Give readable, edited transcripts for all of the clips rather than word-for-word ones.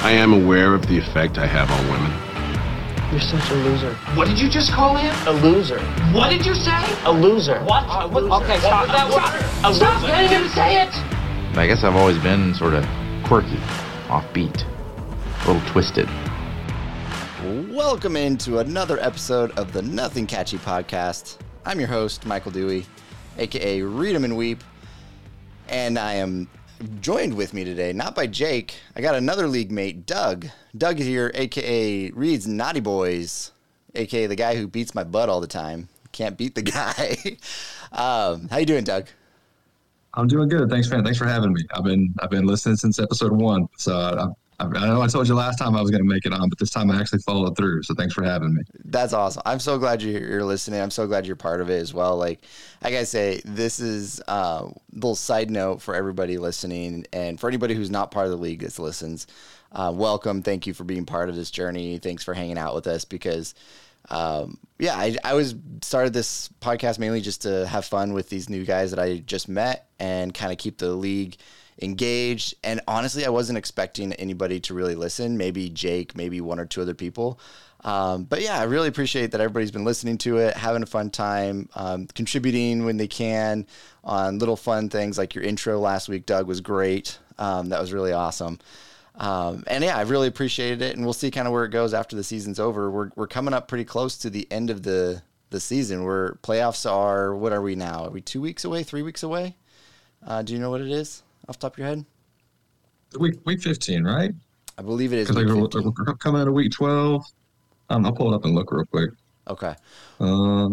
I am aware of the effect I have on women. You're such a loser. What did you just call him? A loser. What did you say? A loser. What? Okay, stop that. Stop getting him to say it. I guess I've always been sort of quirky, offbeat, a little twisted. Welcome into another episode of the Nothing Catchy podcast. I'm your host, Michael Dewey, aka Read 'em and Weep, and I am joined with me today, not by Jake. I got another league mate, Doug. Doug is here, aka Reed's Naughty Boys, aka the guy who beats my butt all the time. Can't beat the guy. How you doing, Doug? I'm doing good. Thanks for having me. I've been listening since episode 1. So I know I told you last time I was going to make it on, but this time I actually followed through. So thanks for having me. That's awesome. I'm so glad you're listening. I'm so glad you're part of it as well. Like I gotta say, this is a little side note for everybody listening, and for anybody who's not part of the league that listens. Welcome. Thank you for being part of this journey. Thanks for hanging out with us because, I started this podcast mainly just to have fun with these new guys that I just met and kind of keep the league engaged. And honestly, I wasn't expecting anybody to really listen. Maybe Jake, maybe one or two other people. But yeah, I really appreciate that everybody's been listening to it, having a fun time, contributing when they can on little fun things like your intro last week, Doug, was great. That was really awesome. And yeah, I really appreciated it, and we'll see kind of where it goes after the season's over. We're coming up pretty close to the end of the season, where playoffs are. What are we now? Are we 2 weeks away, 3 weeks away? Do you know what it is off the top of your head? Week 15, right? I believe it is. Because we're coming out of week 12. I'll pull it up and look real quick. Okay. Oh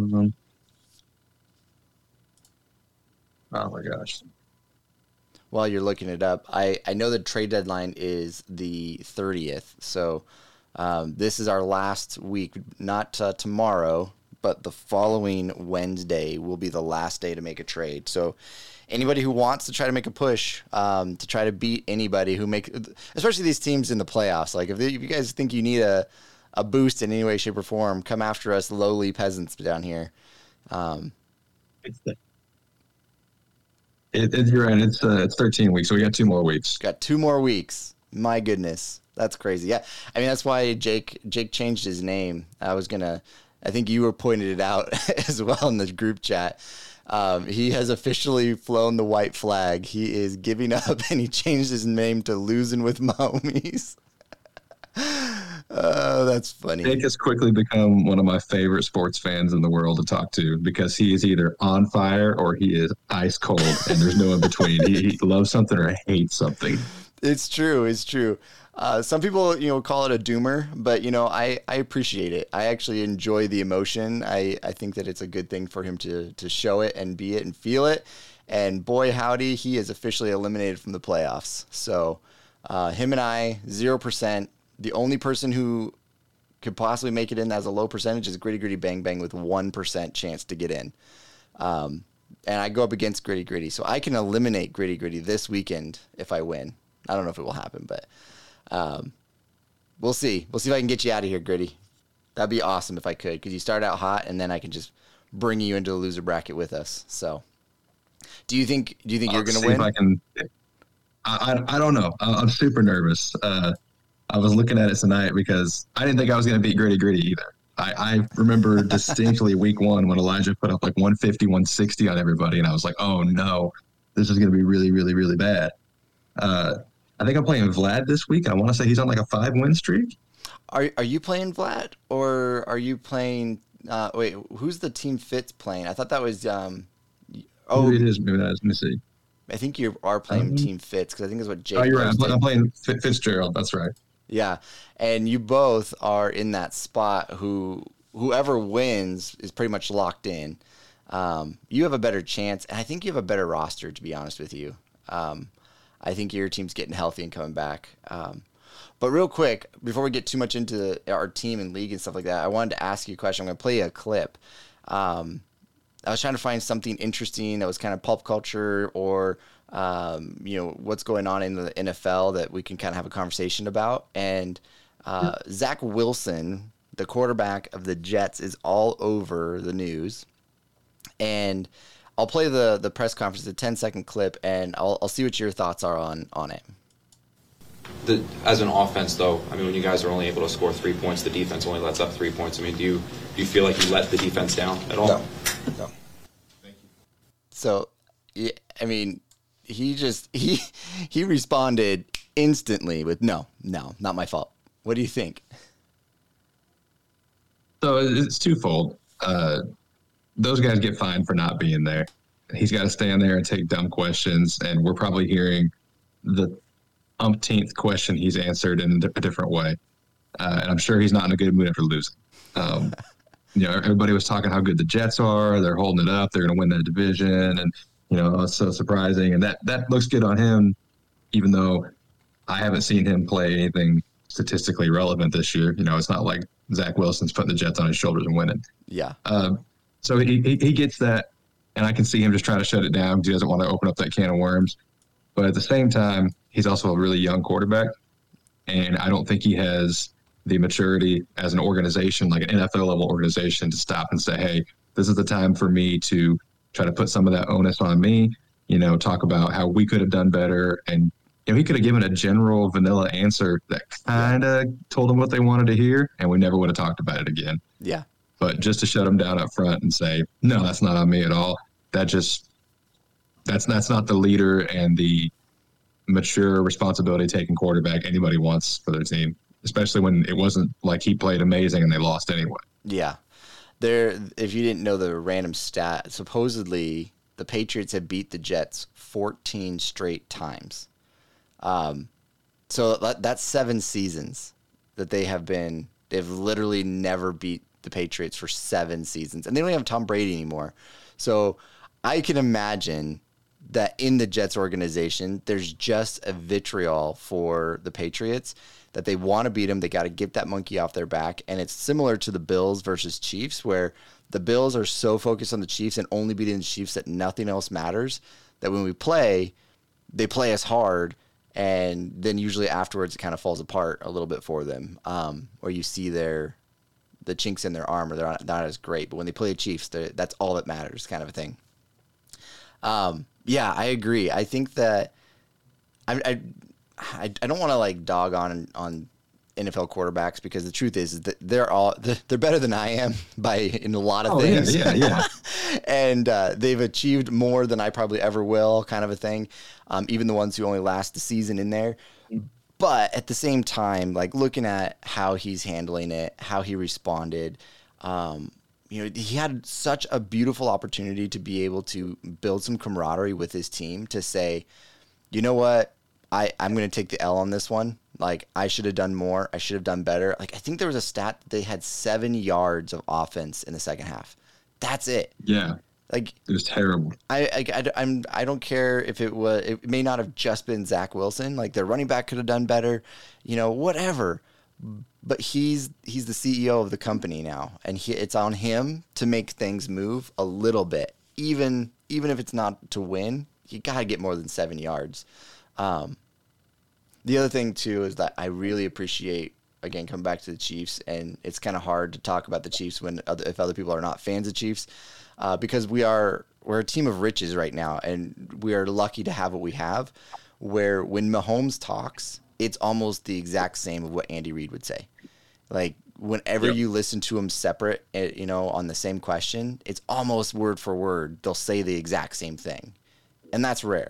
my gosh. While you're looking it up, I know the trade deadline is the 30th. So this is our last week, not tomorrow, but the following Wednesday will be the last day to make a trade. So anybody who wants to try to make a push to try to beat anybody especially these teams in the playoffs, like if you guys think you need a boost in any way, shape, or form, come after us lowly peasants down here. You're right. It's 13 weeks, so we got 2 more weeks. Got 2 more weeks. My goodness, that's crazy. Yeah, I mean that's why Jake changed his name. I think you were pointed it out as well in the group chat. He has officially flown the white flag. He is giving up, and he changed his name to Losing with My Homies. Oh, that's funny. Jake has quickly become one of my favorite sports fans in the world to talk to because he is either on fire or he is ice cold, and there's no in between. He loves something or hates something. It's true. Some people, call it a doomer, but, I appreciate it. I actually enjoy the emotion. I think that it's a good thing for him to show it and be it and feel it. And boy, howdy, he is officially eliminated from the playoffs. So him and I, 0%. The only person who could possibly make it in that has a low percentage is Gritty Gritty Bang Bang with 1% chance to get in. And I go up against Gritty Gritty. So I can eliminate Gritty Gritty this weekend if I win. I don't know if it will happen, but we'll see. We'll see if I can get you out of here, Gritty. That'd be awesome if I could, because you start out hot, and then I can just bring you into the loser bracket with us. So do you think you're going to win? If I can. I don't know. I'm super nervous. I was looking at it tonight because I didn't think I was going to beat Gritty Gritty either. I remember distinctly week 1 when Elijah put up like 150, 160 on everybody, and I was like, oh no, this is going to be really, really, really bad. I think I'm playing Vlad this week. I want to say he's on like a 5-win streak. Are you playing Vlad, or are you playing who's the Team Fitz playing? I thought that was it is. Maybe that is. Let me see. I think you are playing Team Fitz, because I think that's what Jake. Oh, you're right. I'm playing Fitzgerald. That's right. Yeah, and you both are in that spot. Whoever wins is pretty much locked in. You have a better chance, and I think you have a better roster, to be honest with you. I think your team's getting healthy and coming back. But real quick, before we get too much into our team and league and stuff like that, I wanted to ask you a question. I'm going to play a clip. I was trying to find something interesting that was kind of pulp culture or what's going on in the NFL that we can kind of have a conversation about. And Zach Wilson, the quarterback of the Jets, is all over the news. And I'll play the press conference, the 10-second clip, and I'll see what your thoughts are on it. as an offense, though, I mean, when you guys are only able to score 3 points, the defense only lets up 3 points. I mean, do you feel like you let the defense down at all? No. Thank you. So, yeah, I mean, he responded instantly with no, not my fault. What do you think? So it's twofold. Those guys get fined for not being there. He's got to stand there and take dumb questions, and we're probably hearing the umpteenth question he's answered in a different way. And I'm sure he's not in a good mood after losing. Everybody was talking how good the Jets are. They're holding it up. They're going to win that division. And, it's so surprising. And that looks good on him, even though I haven't seen him play anything statistically relevant this year. It's not like Zach Wilson's putting the Jets on his shoulders and winning. Yeah. So he gets that, and I can see him just trying to shut it down because he doesn't want to open up that can of worms. But at the same time, he's also a really young quarterback, and I don't think he has the maturity as an organization, like an NFL-level organization, to stop and say, hey, this is the time for me to try to put some of that onus on me, talk about how we could have done better. And he could have given a general vanilla answer that kind of told them what they wanted to hear, and we never would have talked about it again. Yeah. But just to shut him down up front and say, no, that's not on me at all, that's not the leader and the mature, responsibility-taking quarterback anybody wants for their team, especially when it wasn't like he played amazing and they lost anyway. Yeah. If you didn't know the random stat, supposedly the Patriots have beat the Jets 14 straight times. So that's 7 seasons that they've literally never beat the Patriots for 7 seasons. And they don't have Tom Brady anymore. So I can imagine that in the Jets organization, there's just a vitriol for the Patriots that they want to beat them. They got to get that monkey off their back. And it's similar to the Bills versus Chiefs, where the Bills are so focused on the Chiefs and only beating the Chiefs that nothing else matters, that when we play, they play us hard. And then usually afterwards, it kind of falls apart a little bit for them, or you see the chinks in their armor. They're not as great. But when they play the Chiefs, that's all that matters, kind of a thing. Yeah, I agree. I think that I don't want to like dog on NFL quarterbacks, because the truth is that they're better than I am in a lot of things. Yeah. And they've achieved more than I probably ever will, kind of a thing. Even the ones who only last the season in there. But at the same time, like looking at how he's handling it, how he responded, he had such a beautiful opportunity to be able to build some camaraderie with his team, to say, you know what, I'm going to take the L on this one. Like, I should have done more. I should have done better. Like, I think there was a stat that they had 7 yards of offense in the second half. That's it. Yeah. Like, it was terrible. I don't care if it may not have just been Zach Wilson. Like, their running back could have done better, whatever. But he's the CEO of the company now, and it's on him to make things move a little bit, even if it's not to win. You gotta get more than 7 yards. The other thing too is that I really appreciate, again, coming back to the Chiefs, and it's kind of hard to talk about the Chiefs if other people are not fans of Chiefs, because we're a team of riches right now, and we are lucky to have what we have. Where when Mahomes talks, it's almost the exact same of what Andy Reid would say. Like, whenever you listen to them separate, on the same question, it's almost word for word. They'll say the exact same thing. And that's rare.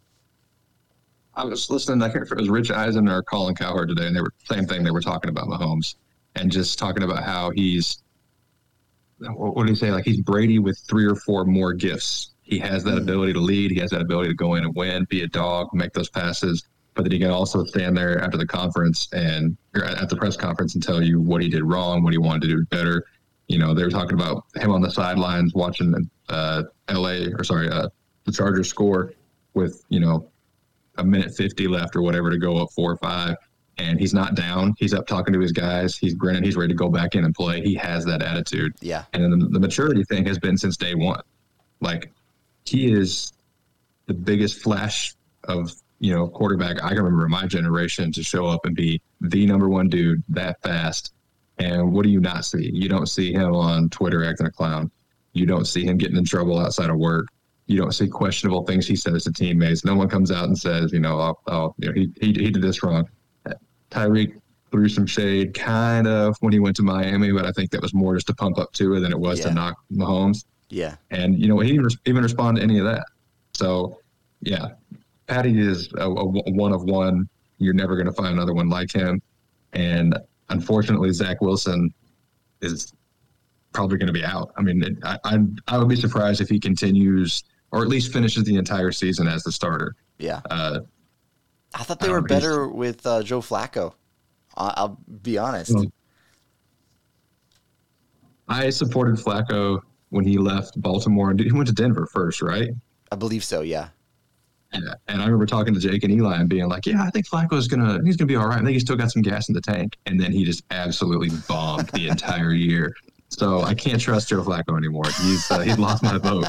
I was listening, I can't remember if it was Rich Eisen or Colin Cowherd today, and they were same thing. They were talking about Mahomes and just talking about how he's, what did he say? Like, he's Brady with 3 or 4 more gifts. He has that ability to lead. He has that ability to go in and win, be a dog, make those passes. But then he can also stand there after the conference or at the press conference and tell you what he did wrong, what he wanted to do better. They were talking about him on the sidelines watching the Chargers score with, a minute 50 left or whatever to go up 4 or 5. And he's not down. He's up talking to his guys. He's grinning. He's ready to go back in and play. He has that attitude. Yeah. And then the maturity thing has been since day one. Like, he is the biggest flash of, quarterback I can remember in my generation to show up and be the number one dude that fast. And what do you not see? You don't see him on Twitter acting a clown. You don't see him getting in trouble outside of work. You don't see questionable things he says to teammates. No one comes out and says, he did this wrong. Tyreek threw some shade kind of when he went to Miami, but I think that was more just to pump up Tua than it was to knock Mahomes. Yeah. And, he didn't even respond to any of that. So, yeah, Patty is a one of one. You're never going to find another one like him. And unfortunately, Zach Wilson is probably going to be out. I mean, I would be surprised if he continues or at least finishes the entire season as the starter. Yeah. I thought they were better with Joe Flacco. I'll be honest. I supported Flacco when he left Baltimore. He went to Denver first, right? I believe so, yeah. Yeah. And I remember talking to Jake and Eli and being like, yeah, I think Flacco's he's gonna be all right. I think he's still got some gas in the tank. And then he just absolutely bombed the entire year. So I can't trust Joe Flacco anymore. He's lost my vote.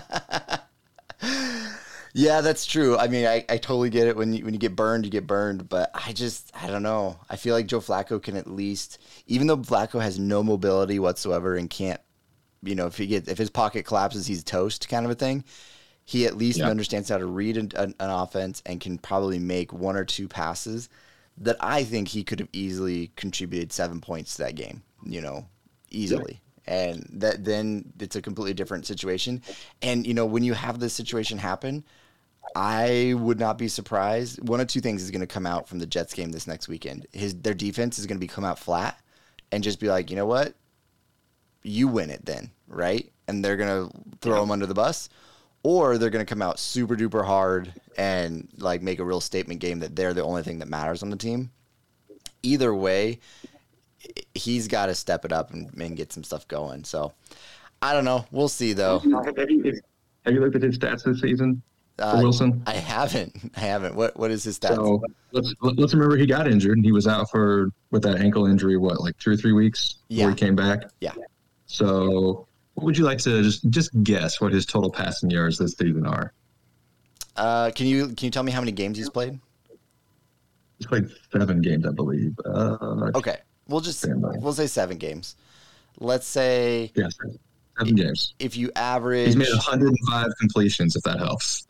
Yeah, that's true. I mean, I totally get it. When you get burned, you get burned. But I don't know. I feel like Joe Flacco can at least, even though Flacco has no mobility whatsoever and can't, if his pocket collapses, he's toast kind of a thing. He at least understands how to read an offense and can probably make one or two passes that I think he could have easily contributed 7 points to that game, easily. Yeah. And then it's a completely different situation. And, when you have this situation happen, I would not be surprised. One of two things is going to come out from the Jets game this next weekend. Their defense is going to come out flat and just be like, you know what? You win it then, right? And they're going to throw him under the bus. Or they're going to come out super duper hard and make a real statement game that they're the only thing that matters on the team. Either way, he's got to step it up and get some stuff going. So I don't know. We'll see though. Have you looked at his stats this season for Wilson? I haven't. What is his stats? So let's remember he got injured and he was out with that ankle injury, 2 or 3 weeks before he came back? Yeah. So what would you like to just guess what his total passing yards this season are? Can you tell me how many games he's played? He's played 7 games, I believe. Okay, we'll say 7 games. Let's say 7 games. If you average, he's made 105 completions. If that helps.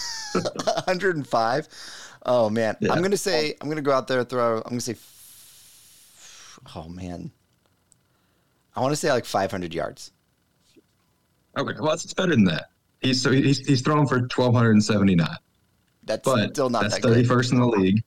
105. Oh man, yeah. I'm gonna go out there and throw. I'm gonna say, oh man, I want to say 500 yards. Okay, well, it's better than that. He's thrown for 1,279. That's still not that great. That's 31st in the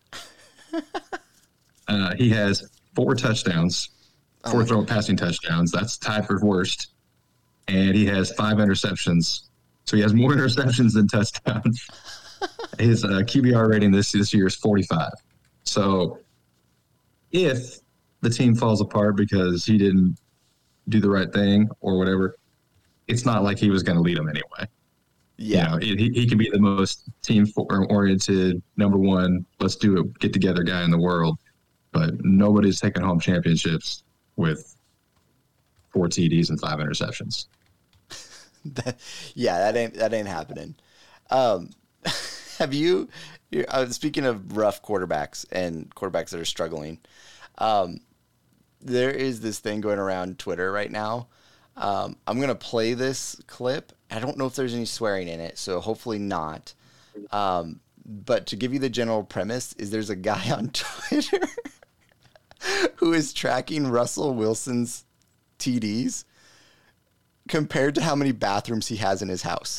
league. He has 4 touchdowns, 4 passing touchdowns. That's tied for worst. And he has 5 interceptions. So he has more interceptions than touchdowns. His QBR rating this year is 45. So if the team falls apart because he didn't do the right thing or whatever, it's not like he was going to lead them anyway. Yeah. He can be the most team-oriented, number one, let's do it, get-together guy in the world. But nobody's taking home championships with 4 TDs and 5 interceptions. that ain't happening. Have you speaking of rough quarterbacks and quarterbacks that are struggling, there is this thing going around Twitter right now. I'm going to play this clip. I don't know if there's any swearing in it, so hopefully not. But to give you the general premise is there's a guy on Twitter who is tracking Russell Wilson's TDs compared to how many bathrooms he has in his house.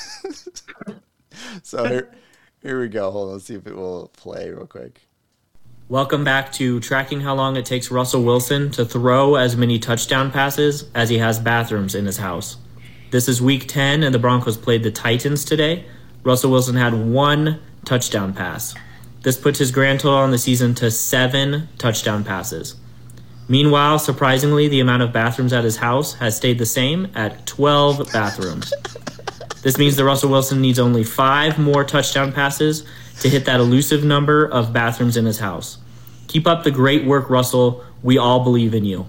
So here we go. Hold on, let's see if it will play real quick. Welcome back to tracking how long it takes Russell Wilson to throw as many touchdown passes as he has bathrooms in his house. This is week 10 and the Broncos played the Titans today. Russell Wilson had 1 touchdown pass. This puts his grand total on the season to 7 touchdown passes. Meanwhile, surprisingly, the amount of bathrooms at his house has stayed the same at 12 bathrooms. This means that Russell Wilson needs only 5 more touchdown passes to hit that elusive number of bathrooms in his house. Keep up the great work, Russell. We all believe in you.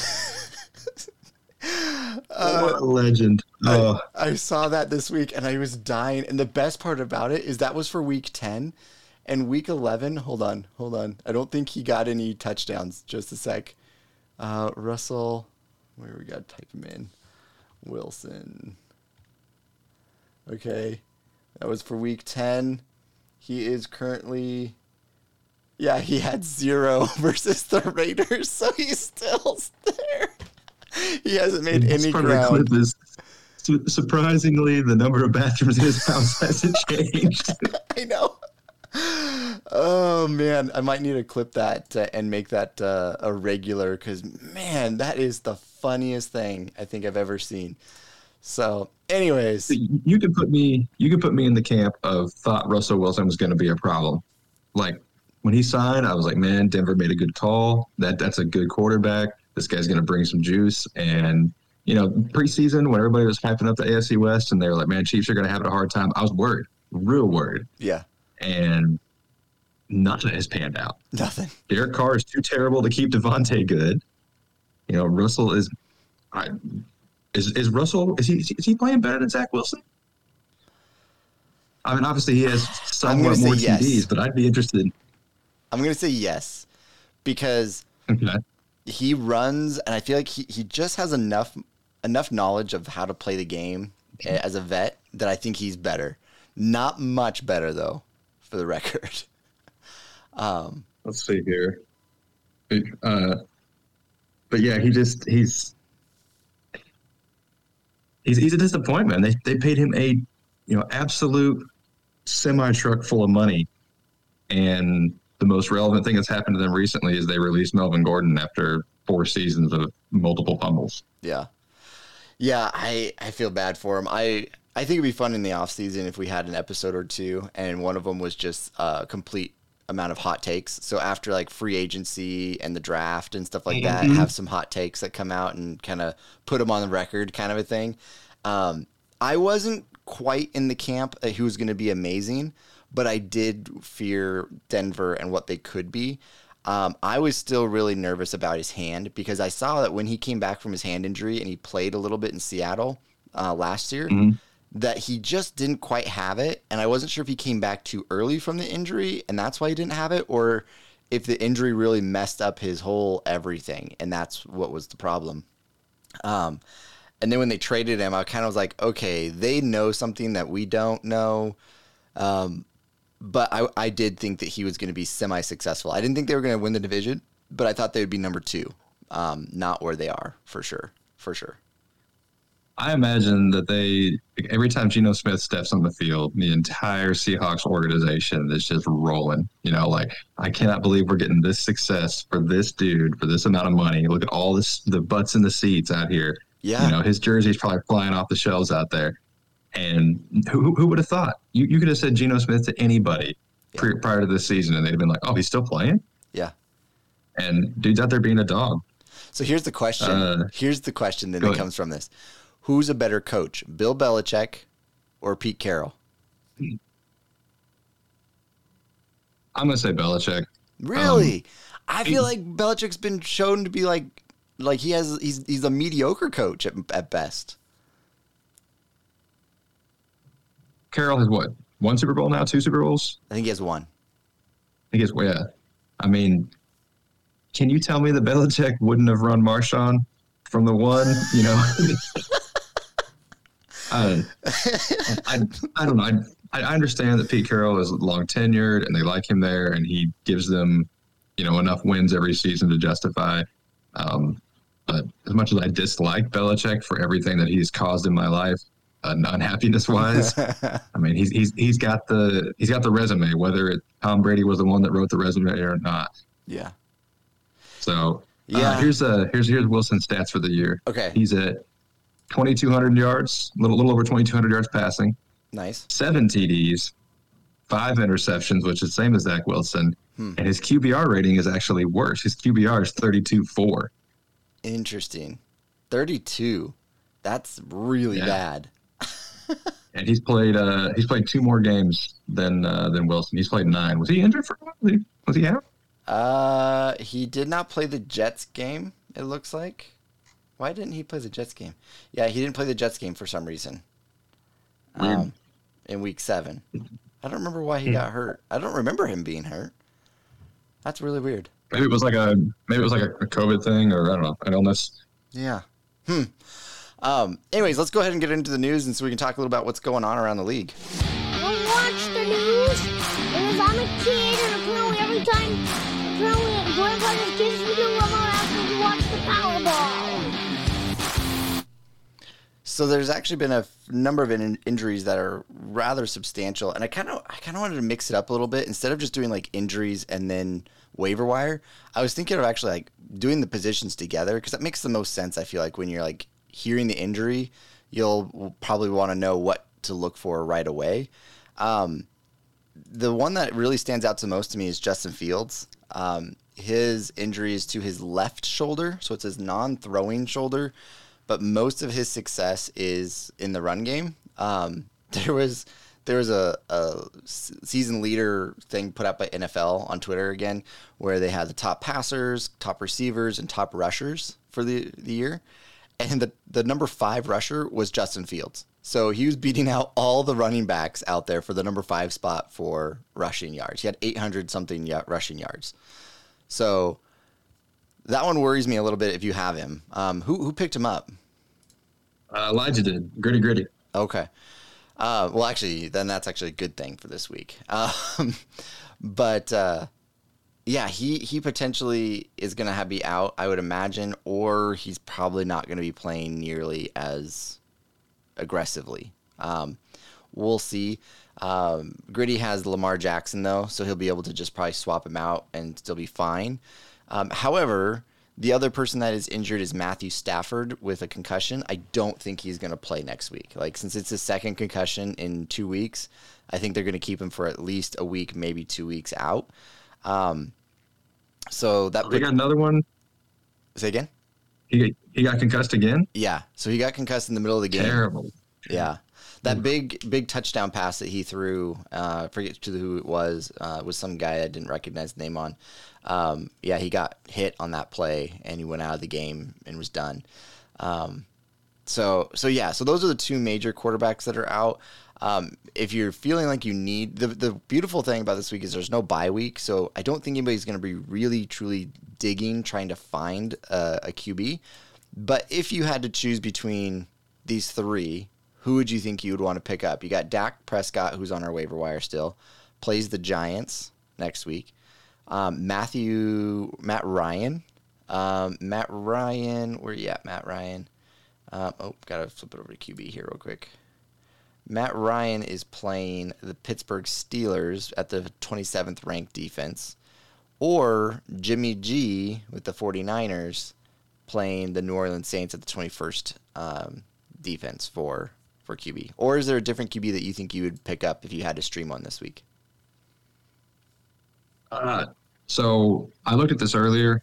What a legend. I saw that this week and I was dying. And the best part about it is that was for week 10. And week 11, hold on. I don't think he got any touchdowns. Just a sec. Russell, where we got to type him in. Wilson. Okay. That was for week 10. He is currently Yeah, he had 0 versus the Raiders, so he's still there. He hasn't made any part of the ground. clip is, surprisingly, the number of bathrooms in his house hasn't changed. I know. Oh, man. I might need to clip that and make that a regular because, man, that is the funniest thing I think I've ever seen. So, anyways. You could put me in the camp of thought Russell Wilson was going to be a problem. Like, when he signed, I was like, man, Denver made a good call. That's a good quarterback. This guy's going to bring some juice. And, preseason, when everybody was hyping up the AFC West and they were like, man, Chiefs are going to have a hard time, I was worried, real worried. Yeah. And nothing has panned out. Nothing. Derek Carr is too terrible to keep Devontae good. Russell is Russell, is he playing better than Zach Wilson? I mean, obviously he has somewhat more TDs, yes. But I'd be interested. I'm going to say yes because he runs, and I feel like he just has enough knowledge of how to play the game as a vet that I think he's better. Not much better, though, for the record. Let's see here. But yeah, he's a disappointment. They paid him a absolute semi-truck full of money, and the most relevant thing that's happened to them recently is they released Melvin Gordon after 4 seasons of multiple fumbles. Yeah. Yeah, I feel bad for him. I think it'd be fun in the offseason if we had an episode or two, and one of them was just a complete amount of hot takes. So after like free agency and the draft and stuff like that, have some hot takes that come out and kind of put them on the record kind of a thing. I wasn't quite in the camp that he was going to be amazing, but I did fear Denver and what they could be. I was still really nervous about his hand because I saw that when he came back from his hand injury and he played a little bit in Seattle last year, that he just didn't quite have it. And I wasn't sure if he came back too early from the injury and that's why he didn't have it, or if the injury really messed up his whole everything. And that's what was the problem. And then when they traded him, I kind of was like, okay, they know something that we don't know. But I did think that he was going to be semi-successful. I didn't think they were going to win the division, but I thought they would be number 2. Not where they are, for sure. For sure. I imagine that every time Geno Smith steps on the field, the entire Seahawks organization is just rolling. Like, I cannot believe we're getting this success for this dude, for this amount of money. Look at all the butts in the seats out here. Yeah. His jersey's probably flying off the shelves out there. And who would have thought? You could have said Geno Smith to anybody prior to this season, and they'd have been like, oh, he's still playing? Yeah. And dude's out there being a dog. So here's the question. Here's the question that comes from this. Who's a better coach, Bill Belichick or Pete Carroll? I'm going to say Belichick. Really? I feel like Belichick's been shown to be like he's a mediocre coach at best. Carroll has what? 1 Super Bowl now? 2 Super Bowls? I think he has 1. Yeah. I mean, can you tell me that Belichick wouldn't have run Marshawn from the 1? I don't know. I understand that Pete Carroll is long tenured and they like him there, and he gives them, enough wins every season to justify. But as much as I dislike Belichick for everything that he's caused in my life, unhappiness wise, I mean, he's got the resume, whether Tom Brady was the one that wrote the resume or not. Yeah. So here's Wilson's stats for the year. Okay. He's at 2,200 yards, little over 2,200 yards passing. Nice. 7 TDs, 5 interceptions, which is the same as Zach Wilson. And his QBR rating is actually worse. His QBR is 32.4. Interesting. 32. That's really bad. And he's played 2 more games than Wilson. He's played 9. Was he injured for a while? Was he out? He did not play the Jets game, it looks like. Why didn't he play the Jets game? Yeah, he didn't play the Jets game for some reason. In week 7. I don't remember why he got hurt. I don't remember him being hurt. That's really weird. Maybe it was like a COVID thing, or I don't know, an illness. Yeah. Anyways, let's go ahead and get into the news, and so we can talk a little about what's going on around the league. I don't watch the news because I'm a kid and I play every every time Grandfather's Kids video, I'm asking to watch the Powerball. So there's actually been a number of injuries that are rather substantial, and I kind of wanted to mix it up a little bit. Instead of just doing like injuries and then waiver wire, I was thinking of actually like doing the positions together, because that makes the most sense. I feel like when you're like hearing the injury, you'll probably want to know what to look for right away. The one that really stands out to most to me is Justin Fields. His injury is to his left shoulder, so it's his non-throwing shoulder, but most of his success is in the run game. There was a season leader thing put out by NFL on Twitter again, where they had the top passers, top receivers, and top rushers for the year. And the number 5 rusher was Justin Fields. So he was beating out all the running backs out there for the number 5 spot for rushing yards. He had 800-something rushing yards. So that one worries me a little bit if you have him. Who picked him up? Elijah did. Gritty. Okay. Well, actually, then that's actually a good thing for this week. But yeah, he potentially is going to be out, I would imagine, or he's probably not going to be playing nearly as aggressively. We'll see. Gritty has Lamar Jackson, though, so he'll be able to just probably swap him out and still be fine. However, the other person that is injured is Matthew Stafford with a concussion. I don't think he's going to play next week. Like, since it's his second concussion in 2 weeks, I think they're going to keep him for at least a week, maybe 2 weeks out. So that we got another one. Say again? He got concussed again? Yeah. So he got concussed in the middle of the game. Terrible. Yeah. That big touchdown pass that he threw, forget who it was some guy I didn't recognize the name on. Yeah, he got hit on that play and he went out of the game and was done. So those are the 2 major quarterbacks that are out. If you're feeling like you need the beautiful thing about this week is there's no bye week, so I don't think anybody's going to be really truly digging trying to find a QB. But if you had to choose between these 3, who would you think you would want to pick up? You got Dak Prescott, who's on our waiver wire still, plays the Giants next week. Matt Ryan. Where you at, Matt Ryan? Gotta flip it over to QB here real quick. Matt Ryan is playing the Pittsburgh Steelers at the 27th ranked defense, or Jimmy G with the 49ers playing the New Orleans Saints at the 21st defense for QB. Or is there a different QB that you think you would pick up if you had to stream one this week? So I looked at this earlier.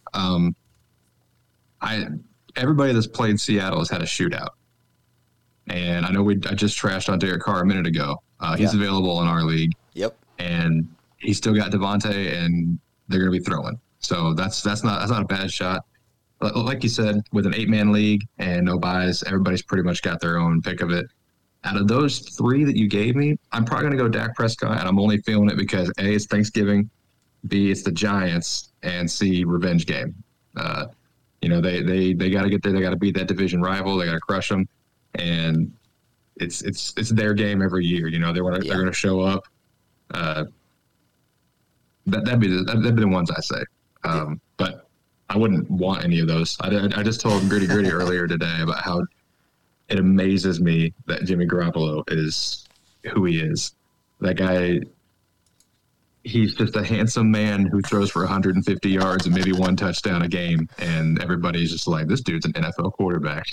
Everybody that's played Seattle has had a shootout. And I know I just trashed on Derek Carr a minute ago. He's available in our league. Yep. And he's still got Devontae, and they're going to be throwing. So that's not a bad shot. Like you said, with an 8-man league and no buys, everybody's pretty much got their own pick of it. Out of those 3 that you gave me, I'm probably going to go Dak Prescott, and I'm only feeling it because A, it's Thanksgiving, B, it's the Giants, and C, revenge game. They got to get there. They got to beat that division rival. They got to crush them. And it's their game every year. They're going to show up. That'd be the ones I say. But I wouldn't want any of those. I just told Gritty earlier today about how it amazes me that Jimmy Garoppolo is who he is. That guy, he's just a handsome man who throws for 150 yards and maybe 1 touchdown a game, and everybody's just like, this dude's an NFL quarterback.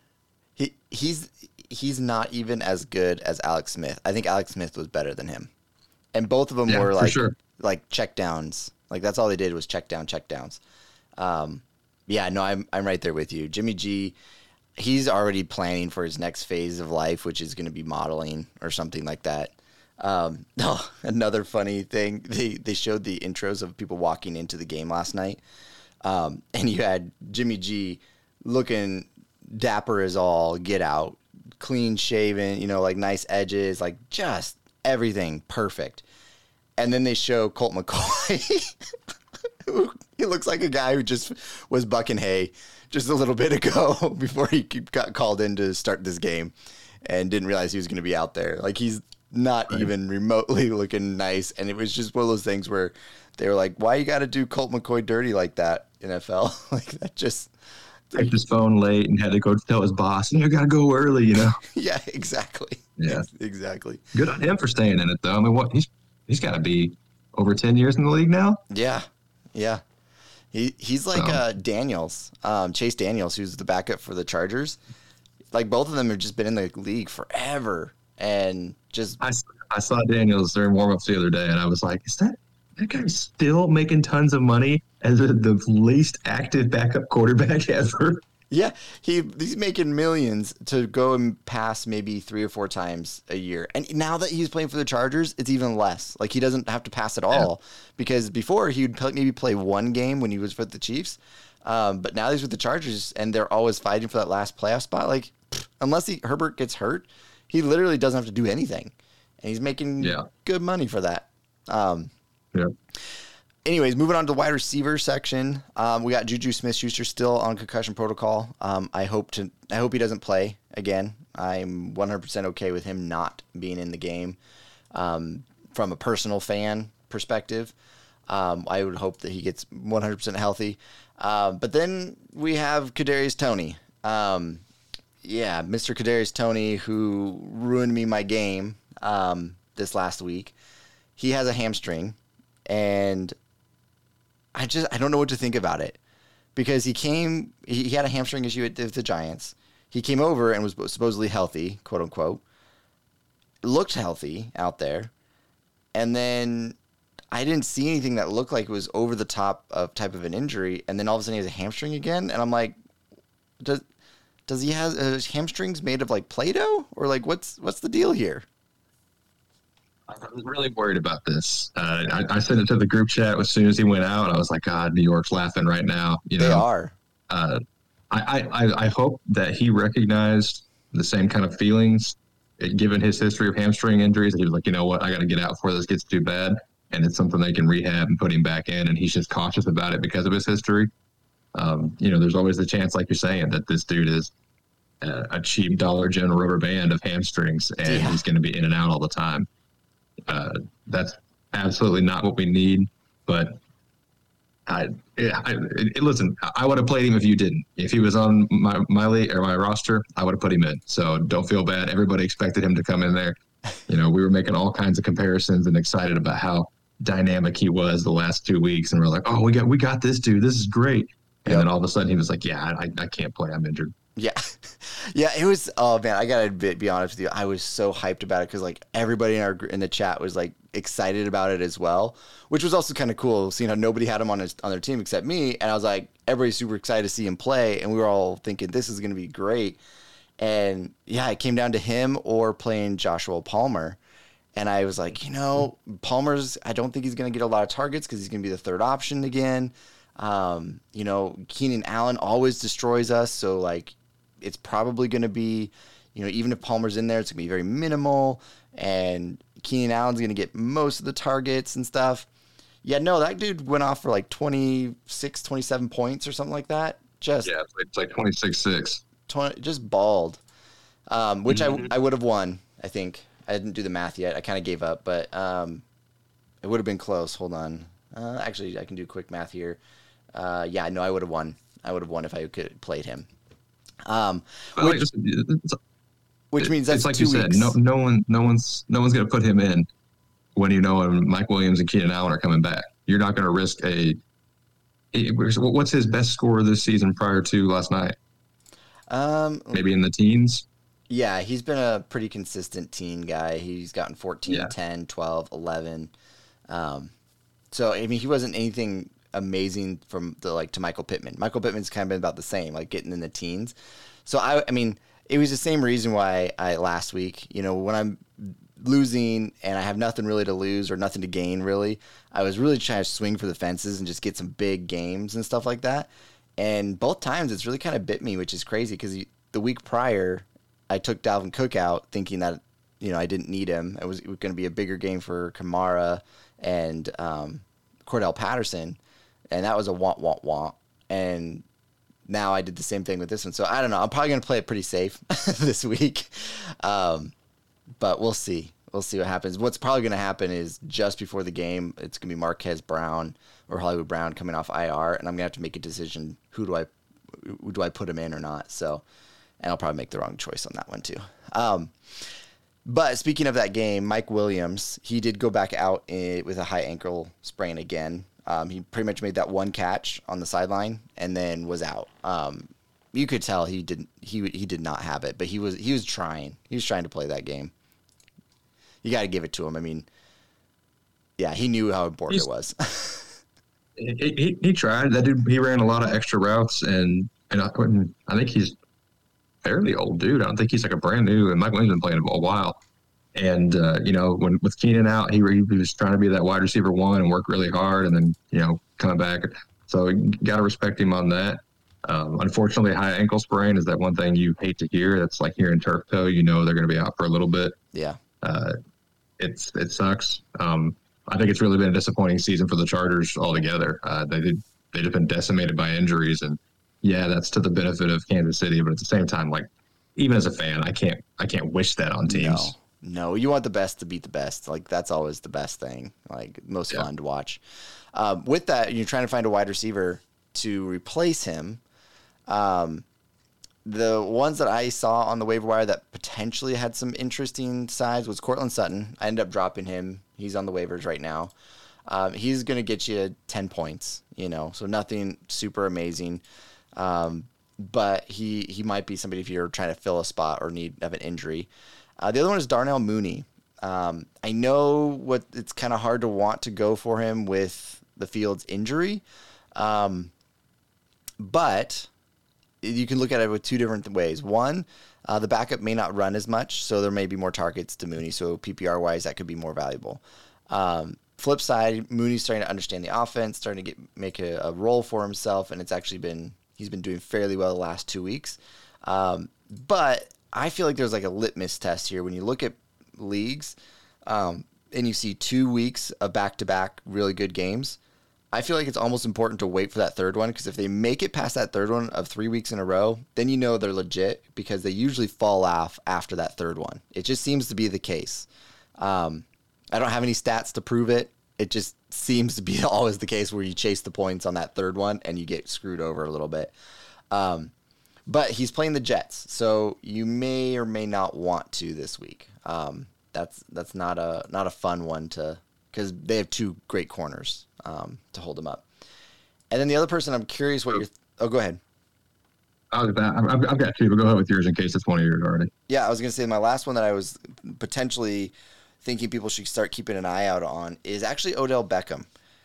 He's not even as good as Alex Smith. I think Alex Smith was better than him, and both of them were like check downs. Like that's all they did was checkdowns. I'm right there with you. Jimmy G, he's already planning for his next phase of life, which is going to be modeling or something like that. Another funny thing, they showed the intros of people walking into the game last night, and you had Jimmy G looking dapper as all get out, clean shaven, like nice edges, like just everything perfect. And then they show Colt McCoy. He looks like a guy who just was bucking hay just a little bit ago before he got called in to start this game and didn't realize he was going to be out there. Like he's not even remotely looking nice. And it was just one of those things where they were like, why you got to do Colt McCoy dirty like that, NFL? Like that just... Picked his phone late and had to go tell his boss, "You got to go early," you know? Yeah, exactly. Yeah. Exactly. Good on him for staying in it, though. I mean, what he's got to be over 10 years in the league now? Yeah. Yeah. He's like Daniels, Chase Daniels, who's the backup for the Chargers. Like both of them have just been in the league forever. And just... I saw Daniels during warm-ups the other day, and I was like, is that guy's still making tons of money as the least active backup quarterback ever? Yeah, he's making millions to go and pass maybe 3 or 4 times a year. And now that he's playing for the Chargers, it's even less. Like he doesn't have to pass at all because before he would maybe play one game when he was with the Chiefs. But now he's with the Chargers and they're always fighting for that last playoff spot. Like unless Herbert gets hurt, he literally doesn't have to do anything. And he's making good money for that. Anyways, moving on to the wide receiver section. We got Juju Smith-Schuster still on concussion protocol. I hope he doesn't play again. I'm 100% okay with him not being in the game. From a personal fan perspective, I would hope that he gets 100% healthy. But then we have Kadarius Toney. Mr. Kadarius Toney, who ruined me my game this last week. He has a hamstring, and I don't know what to think about it because he had a hamstring issue at the Giants. He came over and was supposedly healthy, quote unquote, looked healthy out there. And then I didn't see anything that looked like it was over the top of type of an injury. And then all of a sudden he has a hamstring again. And I'm like, does he have hamstrings made of like Play-Doh or like, what's the deal here? I'm really worried about this. I sent it to the group chat as soon as he went out. I was like, God, New York's laughing right now. They are. I hope that he recognized the same kind of feelings, given his history of hamstring injuries. He was like, you know what, I got to get out before this gets too bad. And it's something they can rehab and put him back in. And he's just cautious about it because of his history. There's always the chance, like you're saying, that this dude is a cheap Dollar General rubber band of hamstrings and he's going to be in and out all the time. That's absolutely not what we need, but listen, I would have played him if you didn't. If he was on my league or my roster, I would have put him in. So don't feel bad. Everybody expected him to come in there. We were making all kinds of comparisons and excited about how dynamic he was the last 2 weeks. And we're like, oh, we got this dude. This is great. And then all of a sudden he was like, yeah, I can't play. I'm injured. Yeah. Yeah, it was, oh man, I gotta be honest with you. I was so hyped about it because like everybody in the chat was like excited about it as well, which was also kind of cool seeing how nobody had him on their team except me. And I was like, everybody's super excited to see him play. And we were all thinking this is going to be great. And yeah, it came down to him or playing Joshua Palmer. And I was like, Palmer's, I don't think he's going to get a lot of targets because he's going to be the third option again. Keenan Allen always destroys us. So like, it's probably going to be, even if Palmer's in there, it's going to be very minimal. And Keenan Allen's going to get most of the targets and stuff. Yeah, no, that dude went off for like 26, 27 points or something like that. It's like 26-6. Just balled, which I would have won, I think. I didn't do the math yet. I kind of gave up, but it would have been close. Hold on. Actually, I can do quick math here. I would have won. I would have won if I could played him. Which means that's it's like 2 you weeks. said. No one's going to put him in when Mike Williams and Keenan Allen are coming back. You're not going to risk what's his best score this season prior to last night? Maybe in the teens. Yeah, he's been a pretty consistent teen guy. He's gotten 14, 10, 12, 11. So I mean, he wasn't anything amazing from to Michael Pittman. Michael Pittman's kind of been about the same, like getting in the teens. So I mean, it was the same reason why last week, when I'm losing and I have nothing really to lose or nothing to gain really, I was really trying to swing for the fences and just get some big games and stuff like that. And both times it's really kind of bit me, which is crazy because the week prior I took Dalvin Cook out thinking that, I didn't need him. It was going to be a bigger game for Kamara and Cordell Patterson. And that was a want. And now I did the same thing with this one. So I don't know. I'm probably going to play it pretty safe this week. But we'll see. We'll see what happens. What's probably going to happen is just before the game, it's going to be Marquez Brown or Hollywood Brown coming off IR, and I'm going to have to make a decision. Who do I put him in or not? So, and I'll probably make the wrong choice on that one too. But speaking of that game, Mike Williams, he did go back out with a high ankle sprain again. He pretty much made that one catch on the sideline and then was out. You could tell he did not have it, but he was trying. He was trying to play that game. You got to give it to him. I mean, yeah, he knew how important it was. he tried. That dude, he ran a lot of extra routes, and I think he's fairly old dude. I don't think he's like a brand new. And Mike Williams been playing a while. And when with Keenan out, he was trying to be that wide receiver one and work really hard, and then coming back. So you got to respect him on that. Unfortunately, high ankle sprain is that one thing you hate to hear. That's like hearing turf toe. They're going to be out for a little bit. Yeah. It sucks. I think it's really been a disappointing season for the Chargers altogether. They've just been decimated by injuries, and yeah, that's to the benefit of Kansas City. But at the same time, like even as a fan, I can't wish that on teams. No, you want the best to beat the best. Like that's always the best thing. Like most fun to watch. With that, you're trying to find a wide receiver to replace him. The ones that I saw on the waiver wire that potentially had some interesting sides was Cortland Sutton. I ended up dropping him. He's on the waivers right now. He's going to get you 10 points, so nothing super amazing. But he might be somebody if you're trying to fill a spot or have an injury. The other one is Darnell Mooney. I know it's kind of hard to want to go for him with the Fields injury. But you can look at it with two different ways. One, the backup may not run as much, so there may be more targets to Mooney. So PPR-wise, that could be more valuable. Flip side, Mooney's starting to understand the offense, starting to make a role for himself, and he's been doing fairly well the last 2 weeks. But I feel like there's like a litmus test here. When you look at leagues and you see 2 weeks of back-to-back really good games, I feel like it's almost important to wait for that third one, because if they make it past that third one of 3 weeks in a row, then they're legit, because they usually fall off after that third one. It just seems to be the case. I don't have any stats to prove it. It just seems to be always the case where you chase the points on that third one and you get screwed over a little bit. But he's playing the Jets, so you may or may not want to this week. That's not a fun one because they have two great corners to hold him up. And then the other person, I'm curious what go ahead. I've got two, but go ahead with yours in case it's one of yours already. Yeah, I was going to say my last one that I was potentially thinking people should start keeping an eye out on is actually Odell Beckham.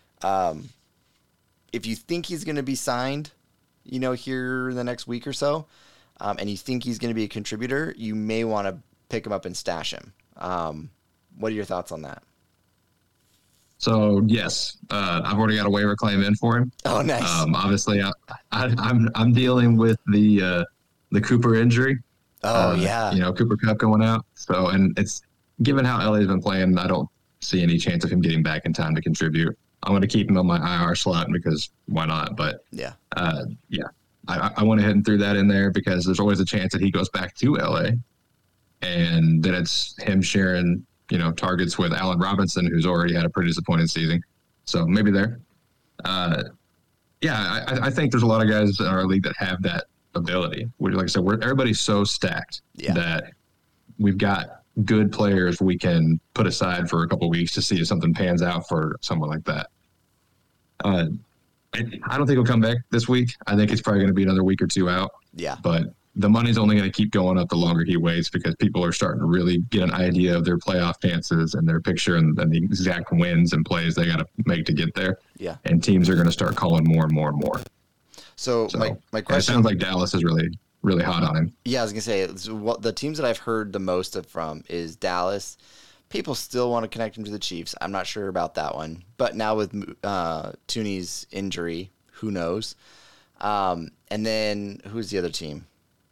If you think he's going to be signed, here in the next week or so, and you think he's going to be a contributor, you may want to pick him up and stash him. What are your thoughts on that? So yes, I've already got a waiver claim in for him. Oh, nice. Obviously, I'm dealing with the Cooper injury. Oh yeah. Cooper Kupp going out. So, and it's given how LA's been playing, I don't see any chance of him getting back in time to contribute. I'm going to keep him on my IR slot because why not? But I went ahead and threw that in there because there's always a chance that he goes back to LA, and then it's him sharing targets with Allen Robinson, who's already had a pretty disappointing season. So maybe there. I think there's a lot of guys in our league that have that ability. Like I said, everybody's so stacked that we've got good players we can put aside for a couple of weeks to see if something pans out for someone like that. I don't think he'll come back this week. I think it's probably going to be another week or two out. Yeah. But the money's only going to keep going up the longer he waits, because people are starting to really get an idea of their playoff chances and their picture and the exact wins and plays they got to make to get there. Yeah. And teams are going to start calling more and more and more. So my question, it sounds like Dallas is really, really hot on him. Yeah, I was going to say, what the teams that I've heard the most from is Dallas. People still want to connect him to the Chiefs. I'm not sure about that one. But now with Tooney's injury, who knows? And then who's the other team?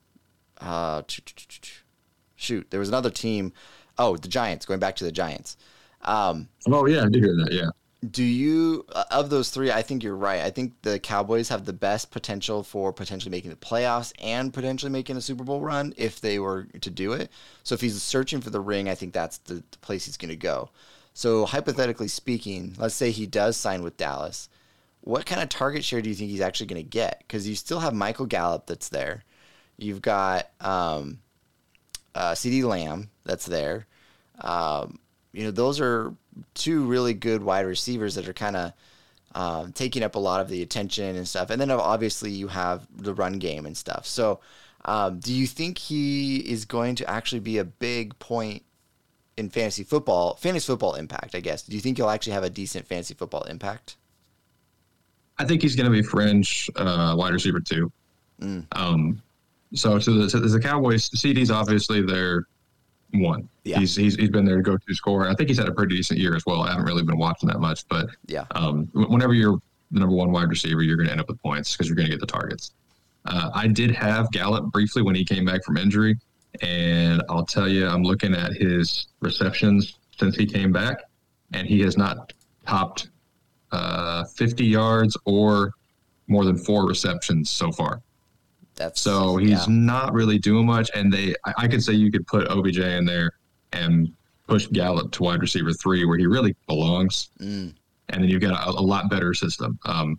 Shoot, there was another team. Oh, the Giants, going back to the Giants. Oh, yeah, I did hear that, yeah. Do you, of those three, I think you're right. I think the Cowboys have the best potential for potentially making the playoffs and potentially making a Super Bowl run if they were to do it. So if he's searching for the ring, I think that's the place he's going to go. So hypothetically speaking, let's say he does sign with Dallas. What kind of target share do you think he's actually going to get? Because you still have Michael Gallup that's there. You've got CeeDee Lamb that's there. Those are two really good wide receivers that are kind of taking up a lot of the attention and stuff. And then obviously you have the run game and stuff. So do you think he is going to actually be a big point in fantasy football impact, I guess? Do you think he'll actually have a decent fantasy football impact? I think he's going to be fringe wide receiver too. So to the Cowboys, CeeDee's obviously their one. Yeah. He's been their go-to scorer. I think he's had a pretty decent year as well. I haven't really been watching that much, but yeah. Whenever you're the number one wide receiver, you're going to end up with points because you're going to get the targets. I did have Gallup briefly when he came back from injury, and I'll tell you, I'm looking at his receptions since he came back, and he has not topped 50 yards or more than 4 receptions so far. So he's not really doing much, and I could say you could put OBJ in there and push Gallup to wide receiver 3 where he really belongs, and then you've got a lot better system.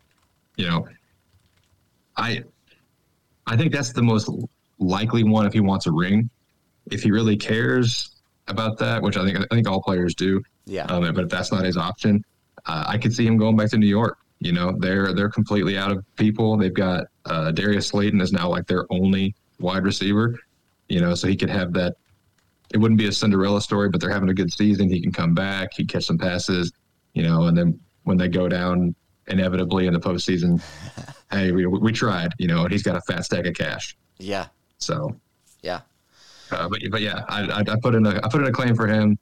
I think that's the most likely one if he wants a ring. If he really cares about that, which I think all players do, but if that's not his option, I could see him going back to New York. They're completely out of people. They've got Darius Slayton is now like their only wide receiver, so he could have that. It wouldn't be a Cinderella story, but they're having a good season. He can come back, he catch some passes, and then when they go down inevitably in the postseason, hey, we tried, and he's got a fat stack of cash. Yeah. So. Yeah. But yeah, I put in a claim for him.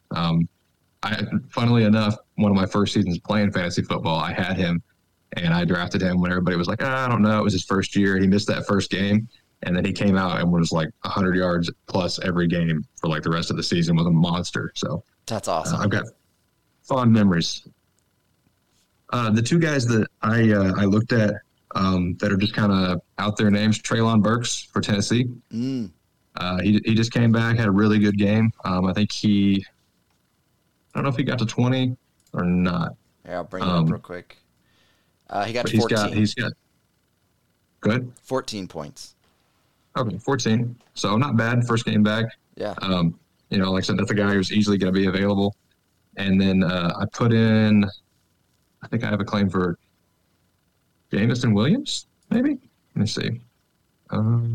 Funnily enough, one of my first seasons playing fantasy football, I had him. And I drafted him when everybody was like, I don't know. It was his first year. He missed that first game. And then he came out and was like 100 yards plus every game for like the rest of the season with a monster. So that's awesome. I've got fond memories. The two guys that I looked at that are just kind of out there names, Treylon Burks for Tennessee. He just came back, had a really good game. I think I don't know if he got to 20 or not. Yeah, I'll bring it up real quick. He got 14. He's got good 14 points. Okay, 14. So not bad. First game back. Yeah. Like I said, that's a guy who's easily going to be available. And then I put in. I think I have a claim for Jameson Williams. Maybe. Let me see. I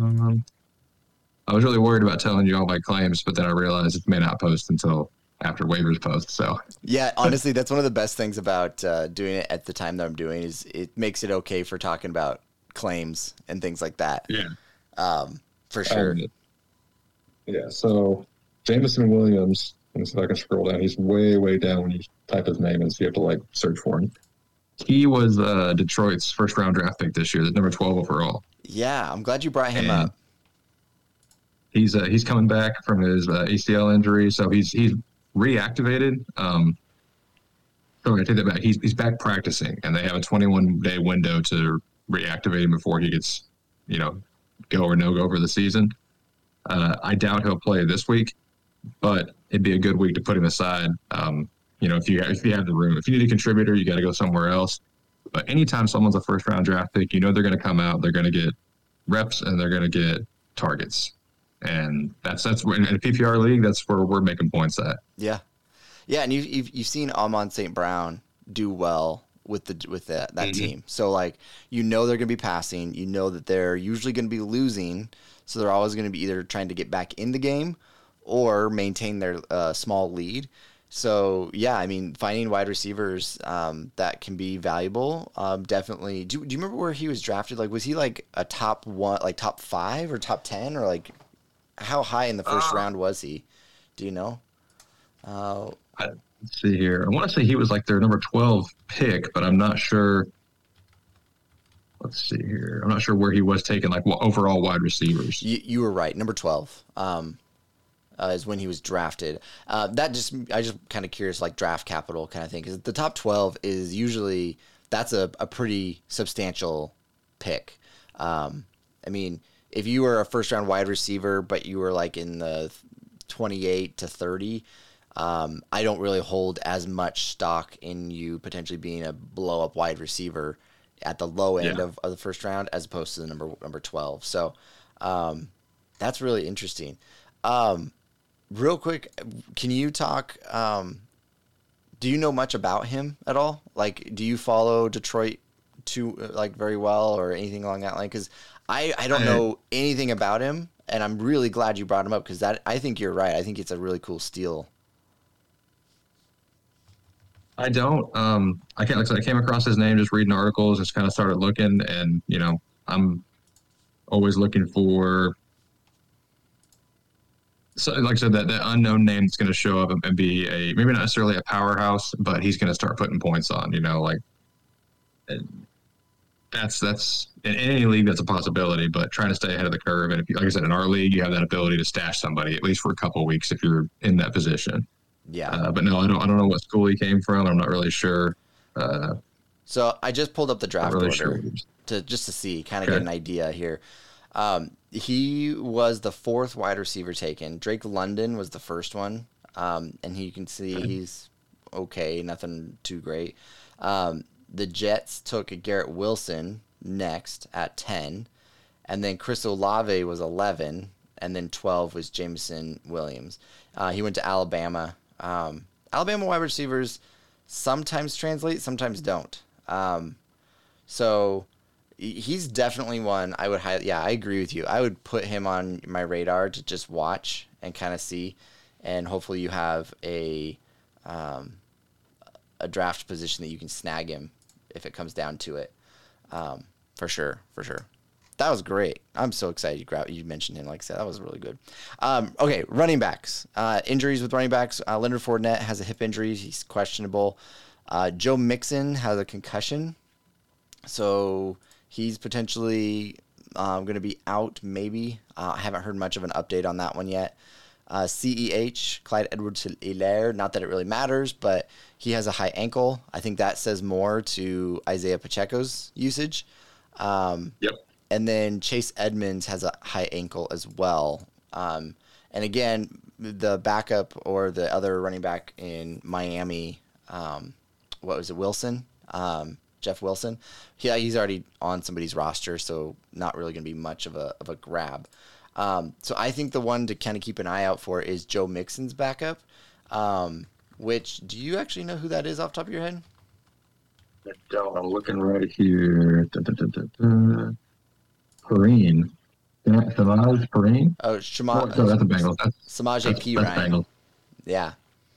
was really worried about telling you all my claims, but then I realized it may not post until after waivers post. So yeah, honestly, that's one of the best things about doing it at the time that I'm doing is it makes it okay for talking about claims and things like that. Yeah. For sure. Yeah. So Jameson Williams, let me see if I can scroll down. He's way, way down when you type his name in, so you have to like search for him. He was Detroit's first round draft pick this year, number 12 overall. Yeah. I'm glad you brought him up. He's coming back from his ACL injury. So he's reactivated. I take that back. He's back practicing, and they have a 21-day window to reactivate him before he gets, go or no go for the season. I doubt he'll play this week, but it'd be a good week to put him aside. If you have the room, if you need a contributor, you got to go somewhere else. But anytime someone's a first-round draft pick, they're going to come out, they're going to get reps, and they're going to get targets. And that's where, in a PPR league, that's where we're making points at. Yeah. Yeah, and you've seen Amon St. Brown do well with that team. So they're going to be passing. You know that they're usually going to be losing, so they're always going to be either trying to get back in the game or maintain their small lead. So yeah, I mean, finding wide receivers that can be valuable, definitely. Do you remember where he was drafted? Like, was he like a top 1, like top 5 or top 10, or like how high in the first round was he? Do you know? Let's see here. I want to say he was like their number 12 pick, but I'm not sure. Let's see here. I'm not sure where he was taken, like overall wide receivers. You were right. Number 12. is when he was drafted. I just kind of curious, like draft capital kind of thing, because the top 12 is usually that's a pretty substantial pick. I mean, if you were a first round wide receiver, but you were like in the 28 to 30, I don't really hold as much stock in you potentially being a blow up wide receiver at the low end of the first round as opposed to the number 12. So that's really interesting. Real quick, can you talk? Do you know much about him at all? Like, do you follow Detroit very well or anything along that line? Because I don't know anything about him, and I'm really glad you brought him up because I think you're right. I think it's a really cool steal. I don't. I came across his name just reading articles, just kind of started looking, and I'm always looking for. So, like I said, that unknown name that's going to show up and be maybe not necessarily a powerhouse, but he's going to start putting points on. That's in any league that's a possibility. But trying to stay ahead of the curve, and like I said, in our league, you have that ability to stash somebody at least for a couple of weeks if you're in that position. Yeah. But no, I don't know what school he came from. I'm not really sure. So I just pulled up the draft really order sure. to see, kind of get an idea here. He was the 4th wide receiver taken. Drake London was the first one. And you can see he's okay, nothing too great. The Jets took Garrett Wilson next at 10. And then Chris Olave was 11. And then 12 was Jameson Williams. He went to Alabama. Alabama wide receivers sometimes translate, sometimes don't. So he's definitely one I would highlight. Yeah, I agree with you. I would put him on my radar to just watch and kind of see, and hopefully you have a draft position that you can snag him if it comes down to it. For sure. That was great. I'm so excited you mentioned him. Like I said, that was really good. Okay, running backs. Injuries with running backs. Leonard Fournette has a hip injury. He's questionable. Joe Mixon has a concussion. So he's potentially going to be out maybe. I haven't heard much of an update on that one yet. CEH, Clyde Edwards-Helaire, not that it really matters, but he has a high ankle. I think that says more to Isaiah Pacheco's usage. Yep. And then Chase Edmonds has a high ankle as well. And again, the backup or the other running back in Miami, Wilson? Jeff Wilson. Yeah, he's already on somebody's roster, so not really going to be much of a grab. So I think the one to kind of keep an eye out for is Joe Mixon's backup. Which, do you actually know who that is off the top of your head? I don't. I'm looking right here. Perrine. Samaj Perrine? Oh, that's the Bengals. Samaje Perine. Yeah.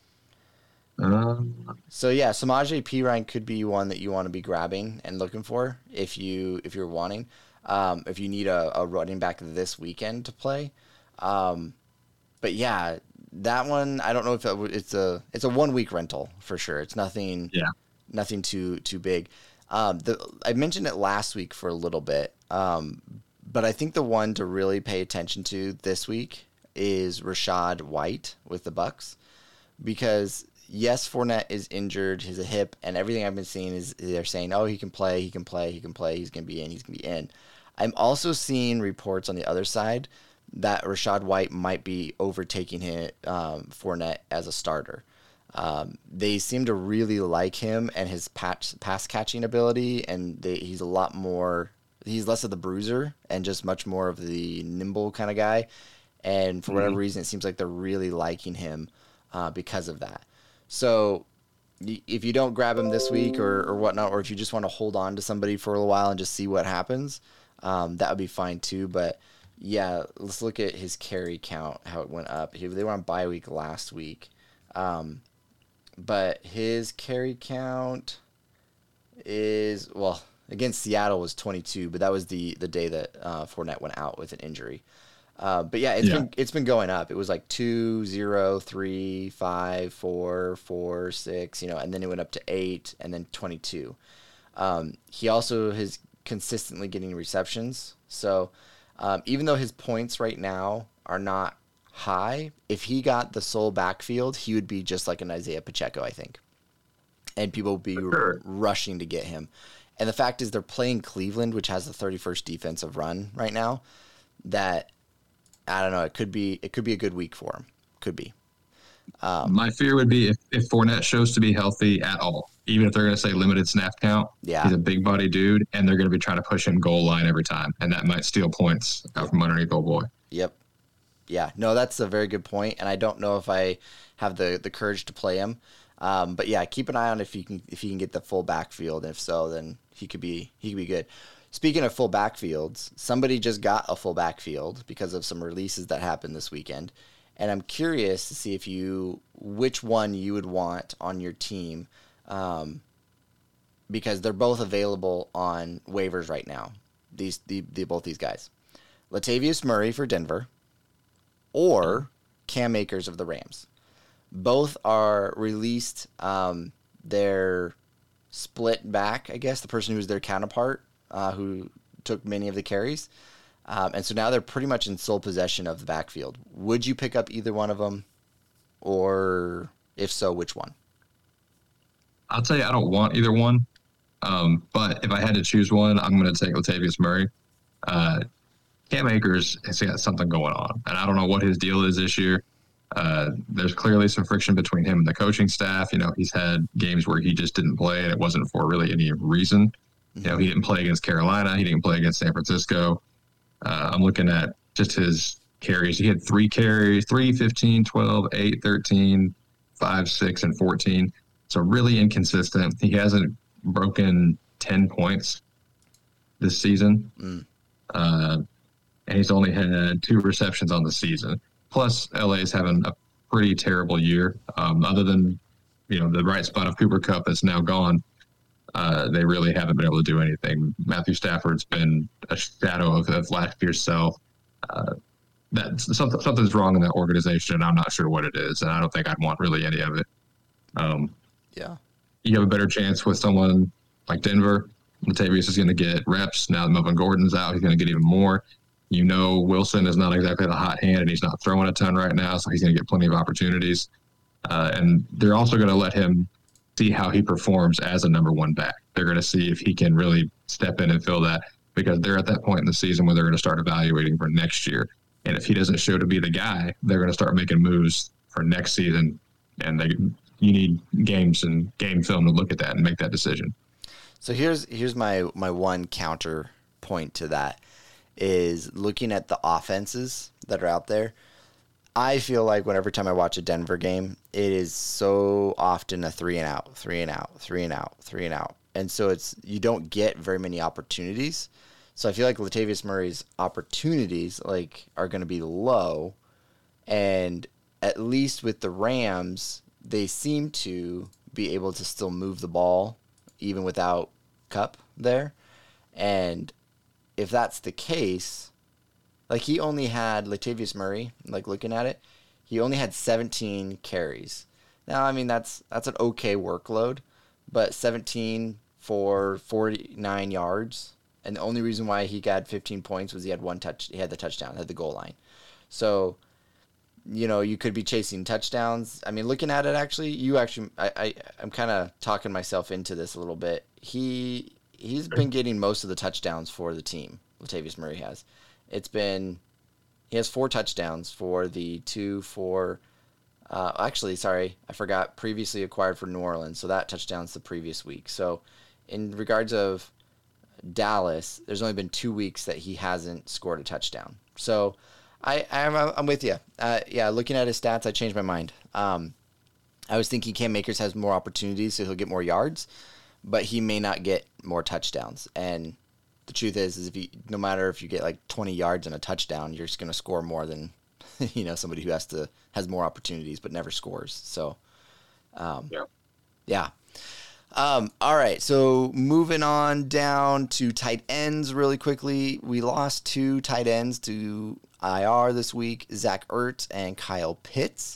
So yeah, Samaje Perine could be one that you want to be grabbing and looking for if you're wanting. If you need a running back this weekend to play. But yeah, that one I don't know if it's a 1 week rental for sure. It's nothing. Yeah. Nothing too big. I mentioned it last week for a little bit. But I think the one to really pay attention to this week is Rachaad White with the Bucks, because yes, Fournette is injured, he's a hip, and everything I've been seeing is they're saying, oh, he can play, he's going to be in. I'm also seeing reports on the other side that Rachaad White might be overtaking Fournette as a starter. They seem to really like him and his pass catching ability, and he's less of the bruiser and just much more of the nimble kind of guy. And for whatever reason, it seems like they're really liking him because of that. So if you don't grab him this week or whatnot, or if you just want to hold on to somebody for a little while and just see what happens, that would be fine too. But yeah, let's look at his carry count, how it went up. They were on bye week last week. But his carry count is, against Seattle was 22, but that was the day that Fournette went out with an injury. But yeah, it's been going up. It was like 2, 0, 3, 5, 4, 4, 6, and then it went up to 8 and then 22. He also is consistently getting receptions. So even though his points right now are not high. If he got the sole backfield, he would be just like an Isaiah Pacheco, I think. And people would be rushing to get him. And the fact is they're playing Cleveland, which has the 31st defensive run right now, that, I don't know, it could be a good week for him. Could be. My fear would be if Fournette shows to be healthy at all, even if they're going to say limited snap count, he's a big body dude, and they're going to be trying to push him goal line every time, and that might steal points out from underneath old boy. Yep. Yeah, no, that's a very good point, and I don't know if I have the courage to play him. But yeah, keep an eye on if he can get the full backfield. If so, then he could be good. Speaking of full backfields, somebody just got a full backfield because of some releases that happened this weekend. And I'm curious to see which one you would want on your team, because they're both available on waivers right now. Both these guys, Latavius Murray for Denver, or Cam Akers of the Rams. Both are released. They're split back, I guess, the person who was their counterpart, who took many of the carries. And so now they're pretty much in sole possession of the backfield. Would you pick up either one of them? Or if so, which one? I'll tell you, I don't want either one. But if I had to choose one, I'm going to take Latavius Murray. Cam Akers has got something going on, and I don't know what his deal is this year. There's clearly some friction between him and the coaching staff. He's had games where he just didn't play, and it wasn't for really any reason. He didn't play against Carolina. He didn't play against San Francisco. I'm looking at just his carries. He had 3 carries, 3, 15, 12, 8, 13, 5, 6, and 14. So really inconsistent. He hasn't broken 10 points this season. And he's only had 2 receptions on the season. Plus, LA is having a pretty terrible year. Other than, the bright spot of Cooper Kupp that's now gone, they really haven't been able to do anything. Matthew Stafford's been a shadow of last year's self. Something's wrong in that organization, and I'm not sure what it is, and I don't think I'd want really any of it. You have a better chance with someone like Denver. Latavius is going to get reps. Now that Melvin Gordon's out, he's going to get even more. Wilson is not exactly the hot hand, and he's not throwing a ton right now, so he's going to get plenty of opportunities. And they're also going to let him see how he performs as a number 1 back. They're going to see if he can really step in and fill that, because they're at that point in the season where they're going to start evaluating for next year. And if he doesn't show to be the guy, they're going to start making moves for next season. And you need games and game film to look at that and make that decision. So here's my one counter point to that is looking at the offenses that are out there. I feel like whenever time I watch a Denver game, it is so often a 3 and out, 3 and out, 3 and out, 3 and out. And so you don't get very many opportunities. So I feel like Latavius Murray's opportunities are going to be low. And at least with the Rams, they seem to be able to still move the ball even without Kupp there. And if that's the case, he only had Latavius Murray, looking at it, he only had 17 carries. Now, I mean, that's an okay workload, but 17 for 49 yards. And the only reason why he got 15 points was he had he had the touchdown, had the goal line. So, you could be chasing touchdowns. I mean, looking at it, I'm kind of talking myself into this a little bit. He's been getting most of the touchdowns for the team. Latavius Murray has. He has 4 touchdowns for the 2 for, I forgot, previously acquired for New Orleans. So that touchdown's the previous week. So in regards of Dallas, there's only been 2 weeks that he hasn't scored a touchdown. So I'm with you. Looking at his stats, I changed my mind. I was thinking Cam Akers has more opportunities, so he'll get more yards, but he may not get more touchdowns. And the truth is no matter if you get 20 yards and a touchdown, you're just going to score more than, somebody who has more opportunities but never scores. So, yeah. All right. So moving on down to tight ends really quickly. We lost 2 tight ends to IR this week, Zach Ertz and Kyle Pitts.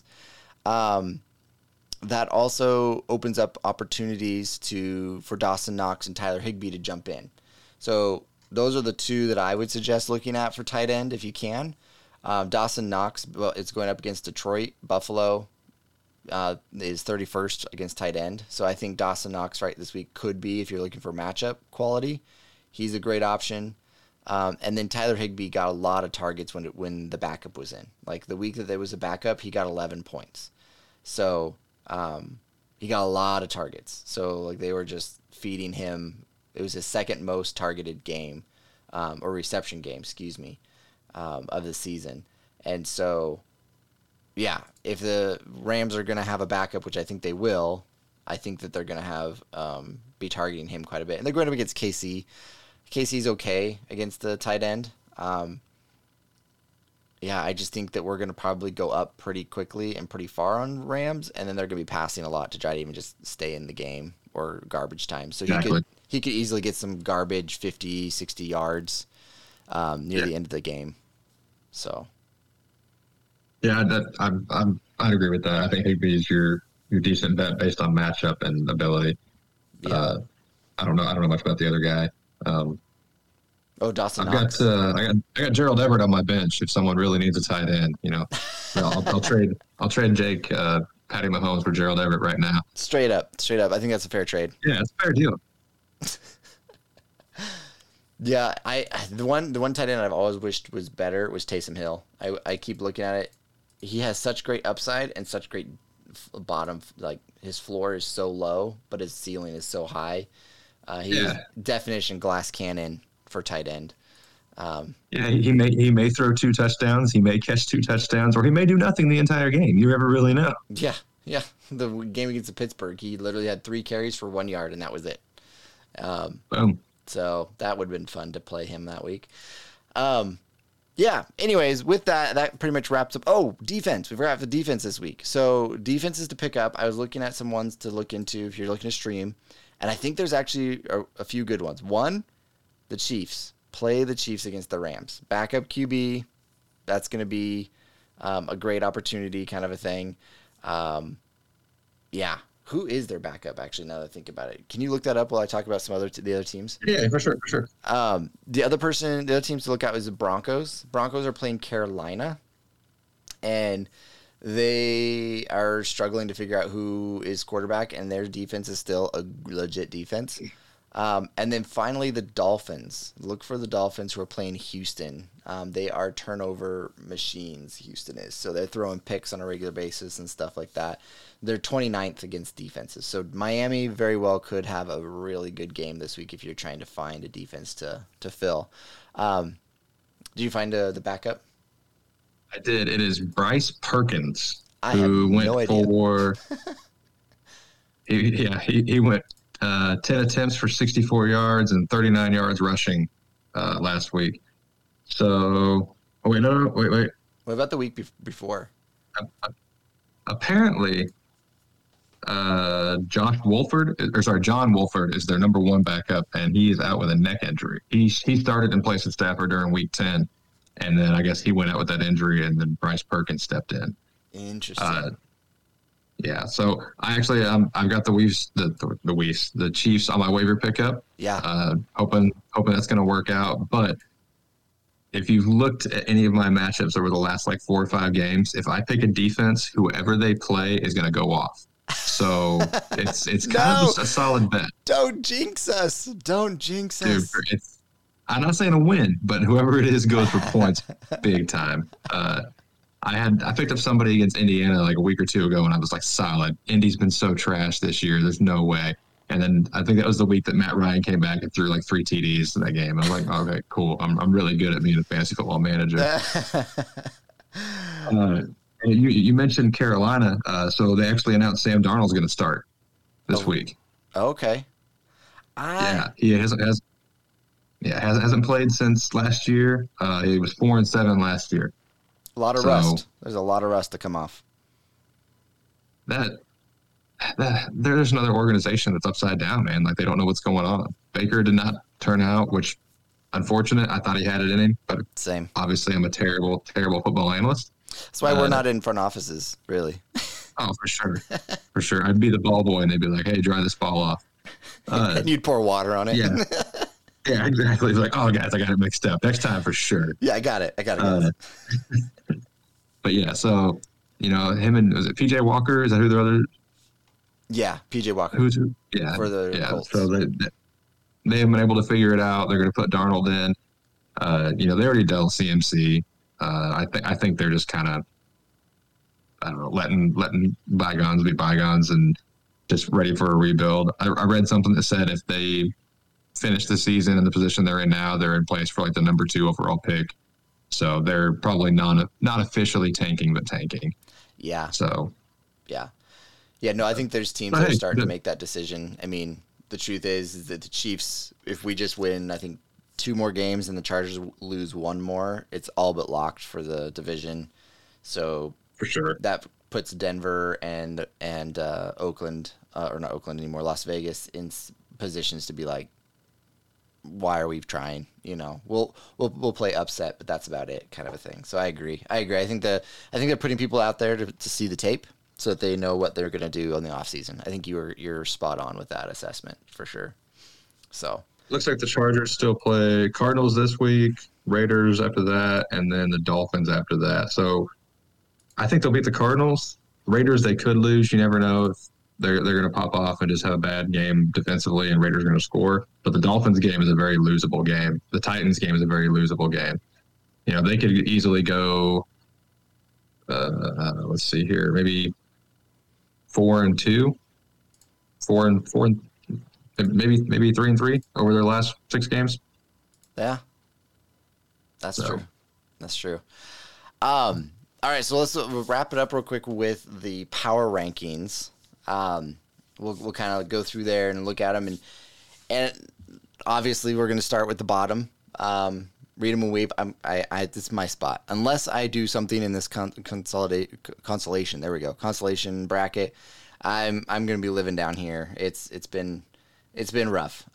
That also opens up opportunities for Dawson Knox and Tyler Higbee to jump in. So those are the 2 that I would suggest looking at for tight end if you can. Dawson Knox is going up against Detroit. Buffalo is 31st against tight end. So I think Dawson Knox right this week could be, if you're looking for matchup quality, he's a great option. And then Tyler Higbee got a lot of targets when the backup was in. Like the week that there was a backup, he got 11 points. So he got a lot of targets. So like they were just feeding him. It was his second most targeted game, or reception game, excuse me, of the season. And so, yeah, if the Rams are going to have a backup, which I think they will, I think that they're going to have be targeting him quite a bit. And they're going up against KC. KC's okay against the tight end. Yeah, I just think that we're going to probably go up pretty quickly and pretty far on Rams, and then they're going to be passing a lot to try to even just stay in the game or garbage time. So he could easily get some garbage 50, 60 yards near the end of the game. So, yeah, I'd agree with that. I think Higbee's your decent bet based on matchup and ability. Yeah. I don't know much about the other guy. Dawson Knox. I got Gerald Everett on my bench if someone really needs a tight end. I'll trade Jake Patty Mahomes for Gerald Everett right now. Straight up. I think that's a fair trade. Yeah, it's a fair deal. Yeah, the one tight end I've always wished was better was Taysom Hill. I keep looking at it. He has such great upside and such great bottom. Like his floor is so low, but his ceiling is so high. He's definition glass cannon for tight end. He may throw 2 touchdowns, he may catch 2 touchdowns, or he may do nothing the entire game. You never really know. Yeah. The game against the Pittsburgh, he literally had 3 carries for 1 yard, and that was it. Boom. So that would have been fun to play him that week. Yeah. Anyways, with that pretty much wraps up. Oh, defense. We forgot the defense this week. So defenses to pick up. I was looking at some ones to look into if you're looking to stream. And I think there's actually a few good ones. One, the Chiefs. Play the Chiefs against the Rams. Backup QB. That's going to be a great opportunity kind of a thing. Yeah. Who is their backup, actually, now that I think about it? Can you look that up while I talk about some the other teams? Yeah, for sure. The other teams to look at is the Broncos. Broncos are playing Carolina, and they are struggling to figure out who is quarterback, and their defense is still a legit defense. And then finally, the Dolphins. Look for the Dolphins who are playing Houston. They are turnover machines, Houston is. So they're throwing picks on a regular basis and stuff like that. They're 29th against defenses. So Miami very well could have a really good game this week if you're trying to find a defense to fill. Did you find the backup? I did. It is Bryce Perkins, who went for he went 10 attempts for 64 yards and 39 yards rushing last week. So, wait. What about the week before? Apparently, John Wolford is their number 1 backup, and he is out with a neck injury. He started in place of Stafford during week 10, and then I guess he went out with that injury, and then Bryce Perkins stepped in. Interesting. Yeah, so I actually I've got the Chiefs on my waiver pickup. Yeah. Hoping that's going to work out. But if you've looked at any of my matchups over the last 4 or 5 games, if I pick a defense, whoever they play is going to go off. So it's kind of just a solid bet. Don't jinx us. Dude, I'm not saying a win, but whoever it is goes for points big time. I picked up somebody against Indiana a week or 2 ago, and I was solid. Indy's been so trash this year. There's no way. And then I think that was the week that Matt Ryan came back and threw 3 TDs in that game. I was like, okay, cool. I'm really good at being a fantasy football manager. You mentioned Carolina. So they actually announced Sam Darnold's going to start this week. Okay. He hasn't played since last year. He was 4-7 last year. A lot of rust. There's a lot of rust to come off. There's another organization that's upside down, man. They don't know what's going on. Baker did not turn out, which unfortunate. I thought he had it in him, but same. Obviously, I'm a terrible football analyst. That's why we're not in front offices, really. Oh, for sure. I'd be the ball boy, and they'd be like, "Hey, dry this ball off," and you'd pour water on it. Yeah. Yeah, exactly. It's like, oh, guys, I got it mixed up. Next time for sure. Yeah, I got it. Guys. But yeah, so, him and, was it PJ Walker? Is that who the other? Yeah, PJ Walker. Who's who? Yeah. For the Colts. So they haven't been able to figure it out. They're going to put Darnold in. They already dealt CMC. I think they're just kind of, I don't know, letting bygones be bygones and just ready for a rebuild. I read something that said if they finish the season in the position they're in now, they're in place for like the number 2 overall pick. So they're probably not officially tanking, but tanking. Yeah. So. Yeah. Yeah. No, I think there's teams that are starting to make that decision. I mean, the truth is that the Chiefs, if we just win, I think 2 more games and the Chargers lose 1 more, it's all but locked for the division. So for sure, that puts Denver and Oakland, or not Oakland anymore, Las Vegas in positions to be like, why are we trying? We'll play upset, but that's about it, kind of a thing. So I agree. I think they're putting people out there to see the tape so that they know what they're going to do on the offseason. I think you're spot on with that assessment for sure. So looks like the Chargers still play Cardinals this week, Raiders after that, and then the Dolphins after that. So I think they'll beat the Cardinals. Raiders, they could lose. You never know if they're going to pop off and just have a bad game defensively and Raiders are going to score. But the Dolphins game is a very losable game. The Titans game is a very losable game. They could easily go, let's see here, maybe 4-2, 4-4, maybe 3-3 over their last 6 games. Yeah, that's true. That's true. All right, so let's wrap it up real quick with the power rankings. We'll kind of go through there and look at them, and obviously we're going to start with the bottom. Read them and weep. This is my spot. Unless I do something in this consolation. There we go. Consolation bracket. I'm going to be living down here. It's been rough.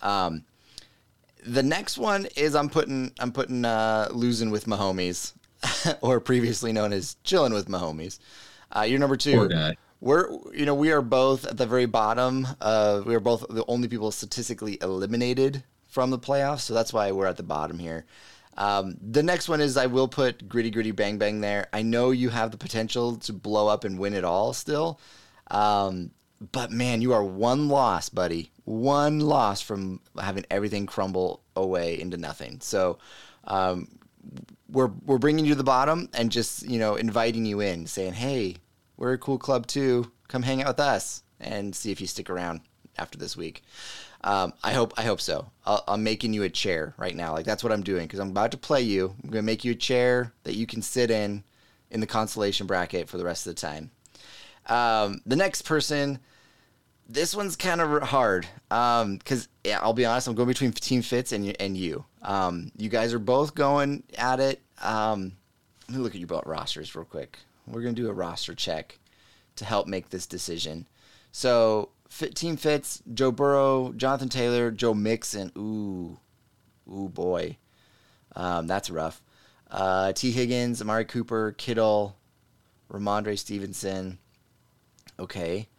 The next one is I'm putting losing with my homies, or previously known as chilling with my homies. You're number 2. Poor guy. We are both at the very bottom. We are both the only people statistically eliminated from the playoffs, so that's why we're at the bottom here. The next one is I will put Gritty Bang Bang there. I know you have the potential to blow up and win it all still, but man, you are 1 loss, buddy. 1 loss from having everything crumble away into nothing. So we're bringing you to the bottom and just inviting you in, saying, hey, we're a cool club too. Come hang out with us and see if you stick around after this week. I hope so. I'm making you a chair right now. Like that's what I'm doing because I'm about to play you. I'm going to make you a chair that you can sit in the consolation bracket for the rest of the time. The next person, this one's kind of hard because I'll be honest, I'm going between Team Fitz and you. You guys are both going at it. Let me look at your both rosters real quick. We're going to do a roster check to help make this decision. So, Team Fitz, Joe Burrow, Jonathan Taylor, Joe Mixon. Ooh, boy. That's rough. T. Higgins, Amari Cooper, Kittle, Ramondre Stevenson. Okay.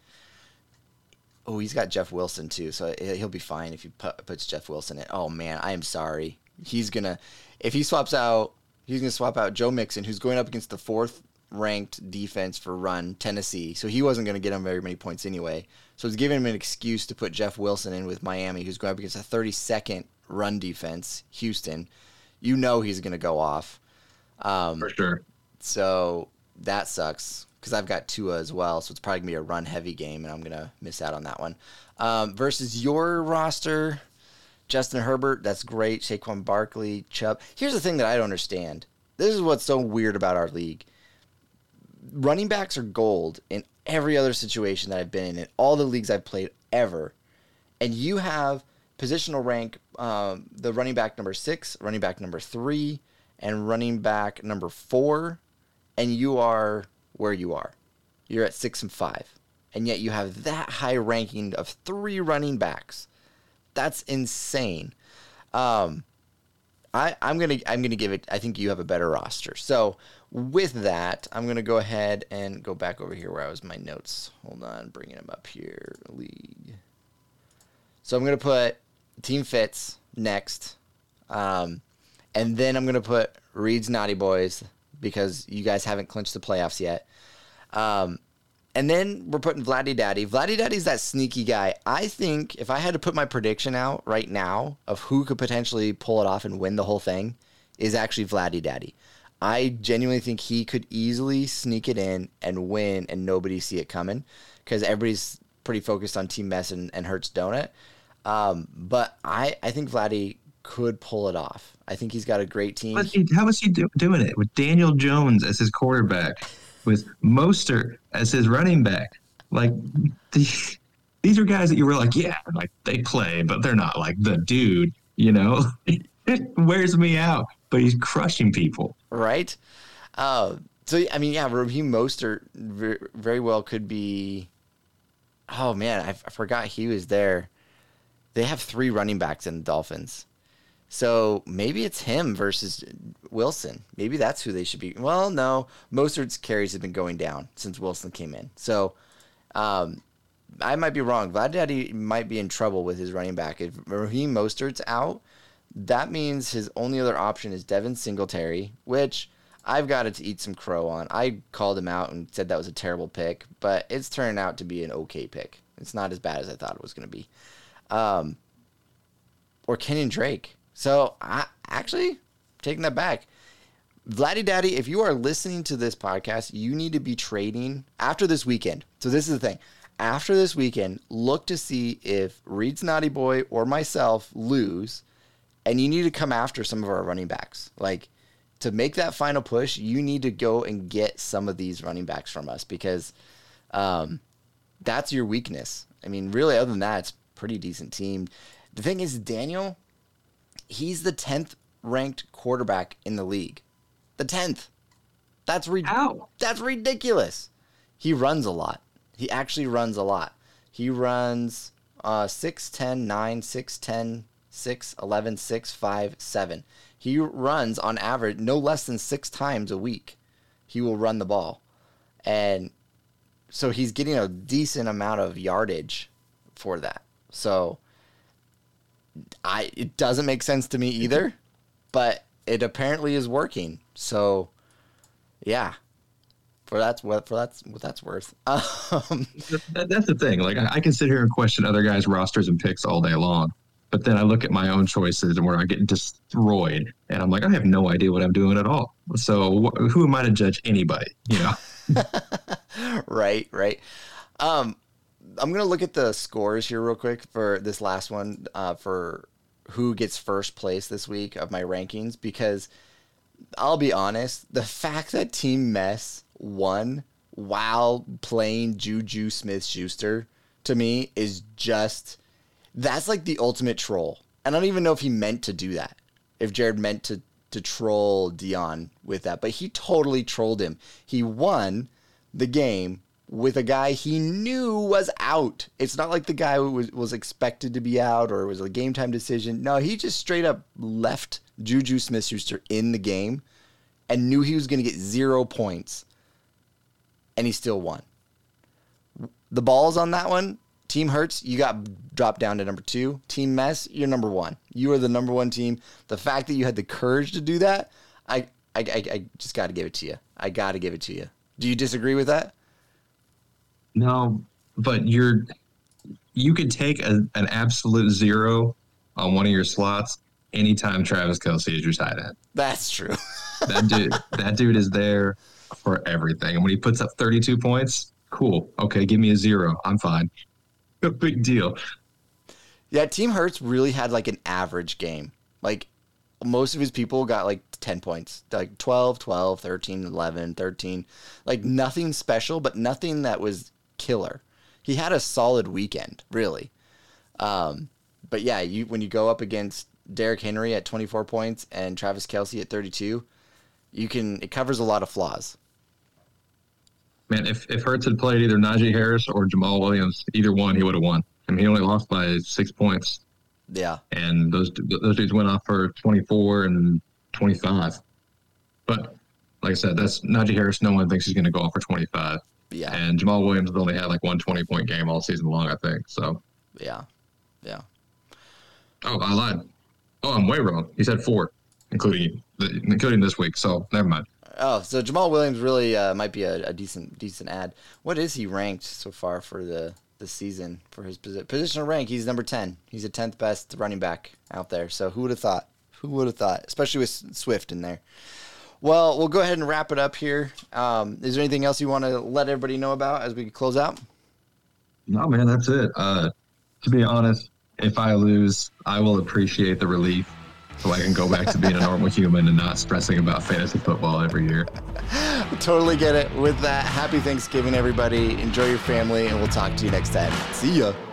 Oh, he's got Jeff Wilson, too, so he'll be fine if he puts Jeff Wilson in. Oh, man, I am sorry. If he swaps out, he's going to swap out Joe Mixon, who's going up against the 4th ranked defense for run, Tennessee. So he wasn't going to get him very many points anyway. So it's giving him an excuse to put Jeff Wilson in with Miami, who's going up against a 32nd run defense, Houston. He's going to go off. For sure. So that sucks because I've got Tua as well. So it's probably going to be a run-heavy game, and I'm going to miss out on that one. Versus your roster, Justin Herbert, that's great. Saquon Barkley, Chubb. Here's the thing that I don't understand. This is what's so weird about our league. Running backs are gold in every other situation that I've been in all the leagues I've played ever. And you have positional rank the running back number 6, running back number 3, and running back number 4, and you are where you are. You're at 6 and 5. And yet you have that high ranking of 3 running backs. That's insane. I'm gonna give it. I think you have a better roster. So with that, I'm gonna go ahead and go back over here where I was my notes. Hold on, bringing them up here. League. So I'm gonna put Team Fitz next And then I'm going to put Reed's Naughty Boys because you guys haven't clinched the playoffs yet. And then we're putting Vladdy Daddy. Vladdy Daddy's that sneaky guy. I think if I had to put my prediction out right now of who could potentially pull it off and win the whole thing, is actually Vladdy Daddy. I genuinely think he could easily sneak it in and win and nobody see it coming because everybody's pretty focused on Team Mess and Hertz Donut. But I think Vladdy could pull it off. I think he's got a great team. But how was he doing it with Daniel Jones as his quarterback, with Mostert as his running back? Like, these are guys that you were like, yeah, like they play, but they're not like the dude, you know? It wears me out, but he's crushing people. Right? So, I mean, yeah, Raheem Mostert very well could be... Oh, man, I forgot he was there. They have 3 running backs in the Dolphins. So maybe it's him versus Wilson. Maybe that's who they should be. Well, no. Mostert's carries have been going down since Wilson came in. So I might be wrong. Vlad Daddy might be in trouble with his running back. If Raheem Mostert's out, that means his only other option is Devin Singletary, which I've got to eat some crow on. I called him out and said that was a terrible pick, but it's turning out to be an okay pick. It's not as bad as I thought it was going to be. Or Kenyon Drake. So, actually, taking that back, Vladdy Daddy, if you are listening to this podcast, you need to be trading after this weekend. So this is the thing. After this weekend, look to see if Reed's Naughty Boy or myself lose, and you need to come after some of our running backs. Like, to make that final push, you need to go and get some of these running backs from us because that's your weakness. I mean, really, other than that, it's a pretty decent team. The thing is, Daniel... He's the 10th ranked quarterback in the league. The 10th. That's ridiculous. He runs a lot. He actually runs a lot. He runs 6, 10, 9, 6, 10, 6, 11, 6, 5, 7. He runs on average no less than 6 times a week. He will run the ball. And so he's getting a decent amount of yardage for that. So it doesn't make sense to me either, but it apparently is working. So, yeah, that's what that's worth. That's the thing. Like, I can sit here and question other guys' rosters and picks all day long, but then I look at my own choices and where I get destroyed, and I'm like, I have no idea what I'm doing at all. So, who am I to judge anybody? You know? Right. I'm going to look at the scores here real quick for this last one for who gets first place this week of my rankings, because I'll be honest, the fact that Team Mess won while playing Juju Smith-Schuster to me is just, that's like the ultimate troll. And I don't even know if he meant to do that, if Jared meant to troll Dion with that, but he totally trolled him. He won the game with a guy he knew was out. It's not like the guy was expected to be out or it was a game time decision. No, he just straight up left Juju Smith-Schuster in the game and knew he was going to get 0 points, and he still won. The balls on that one, Team Hertz, you got dropped down to number 2. Team Mess, you're number 1. You are the number 1 team. The fact that you had the courage to do that, I just got to give it to you. I got to give it to you. Do you disagree with that? No, but you could take an absolute 0 on one of your slots anytime Travis Kelce is your tight end. That's true. That dude is there for everything. And when he puts up 32 points, cool. Okay, give me a 0. I'm fine. No big deal. Yeah, Team Hertz really had like an average game. Like, most of his people got like 10 points, like 12, 13, 11, 13. Like, nothing special, but nothing that was killer. He had a solid weekend, really. But yeah, when you go up against Derrick Henry at 24 points and Travis Kelce at 32, it covers a lot of flaws. Man, if Hurts had played either Najee Harris or Jamal Williams, either one, he would have won. I mean, he only lost by 6 points. Yeah. And those dudes went off for 24 and 25. But like I said, that's Najee Harris. No one thinks he's going to go off for 25. Yeah. And Jamal Williams has only had like one 20-point game all season long, I think. So. Yeah. Oh, I lied. Oh, I'm way wrong. He said 4, including this week. So never mind. Oh, so Jamal Williams really might be a decent ad. What is he ranked so far for the season for his positional rank? He's number 10. He's the 10th best running back out there. So who would have thought? Who would have thought? Especially with Swift in there. Well, we'll go ahead and wrap it up here. Is there anything else you want to let everybody know about as we close out? No, man, that's it. To be honest, if I lose, I will appreciate the relief so I can go back to being a normal human and not stressing about fantasy football every year. Totally get it. With that, happy Thanksgiving, everybody. Enjoy your family, and we'll talk to you next time. See ya.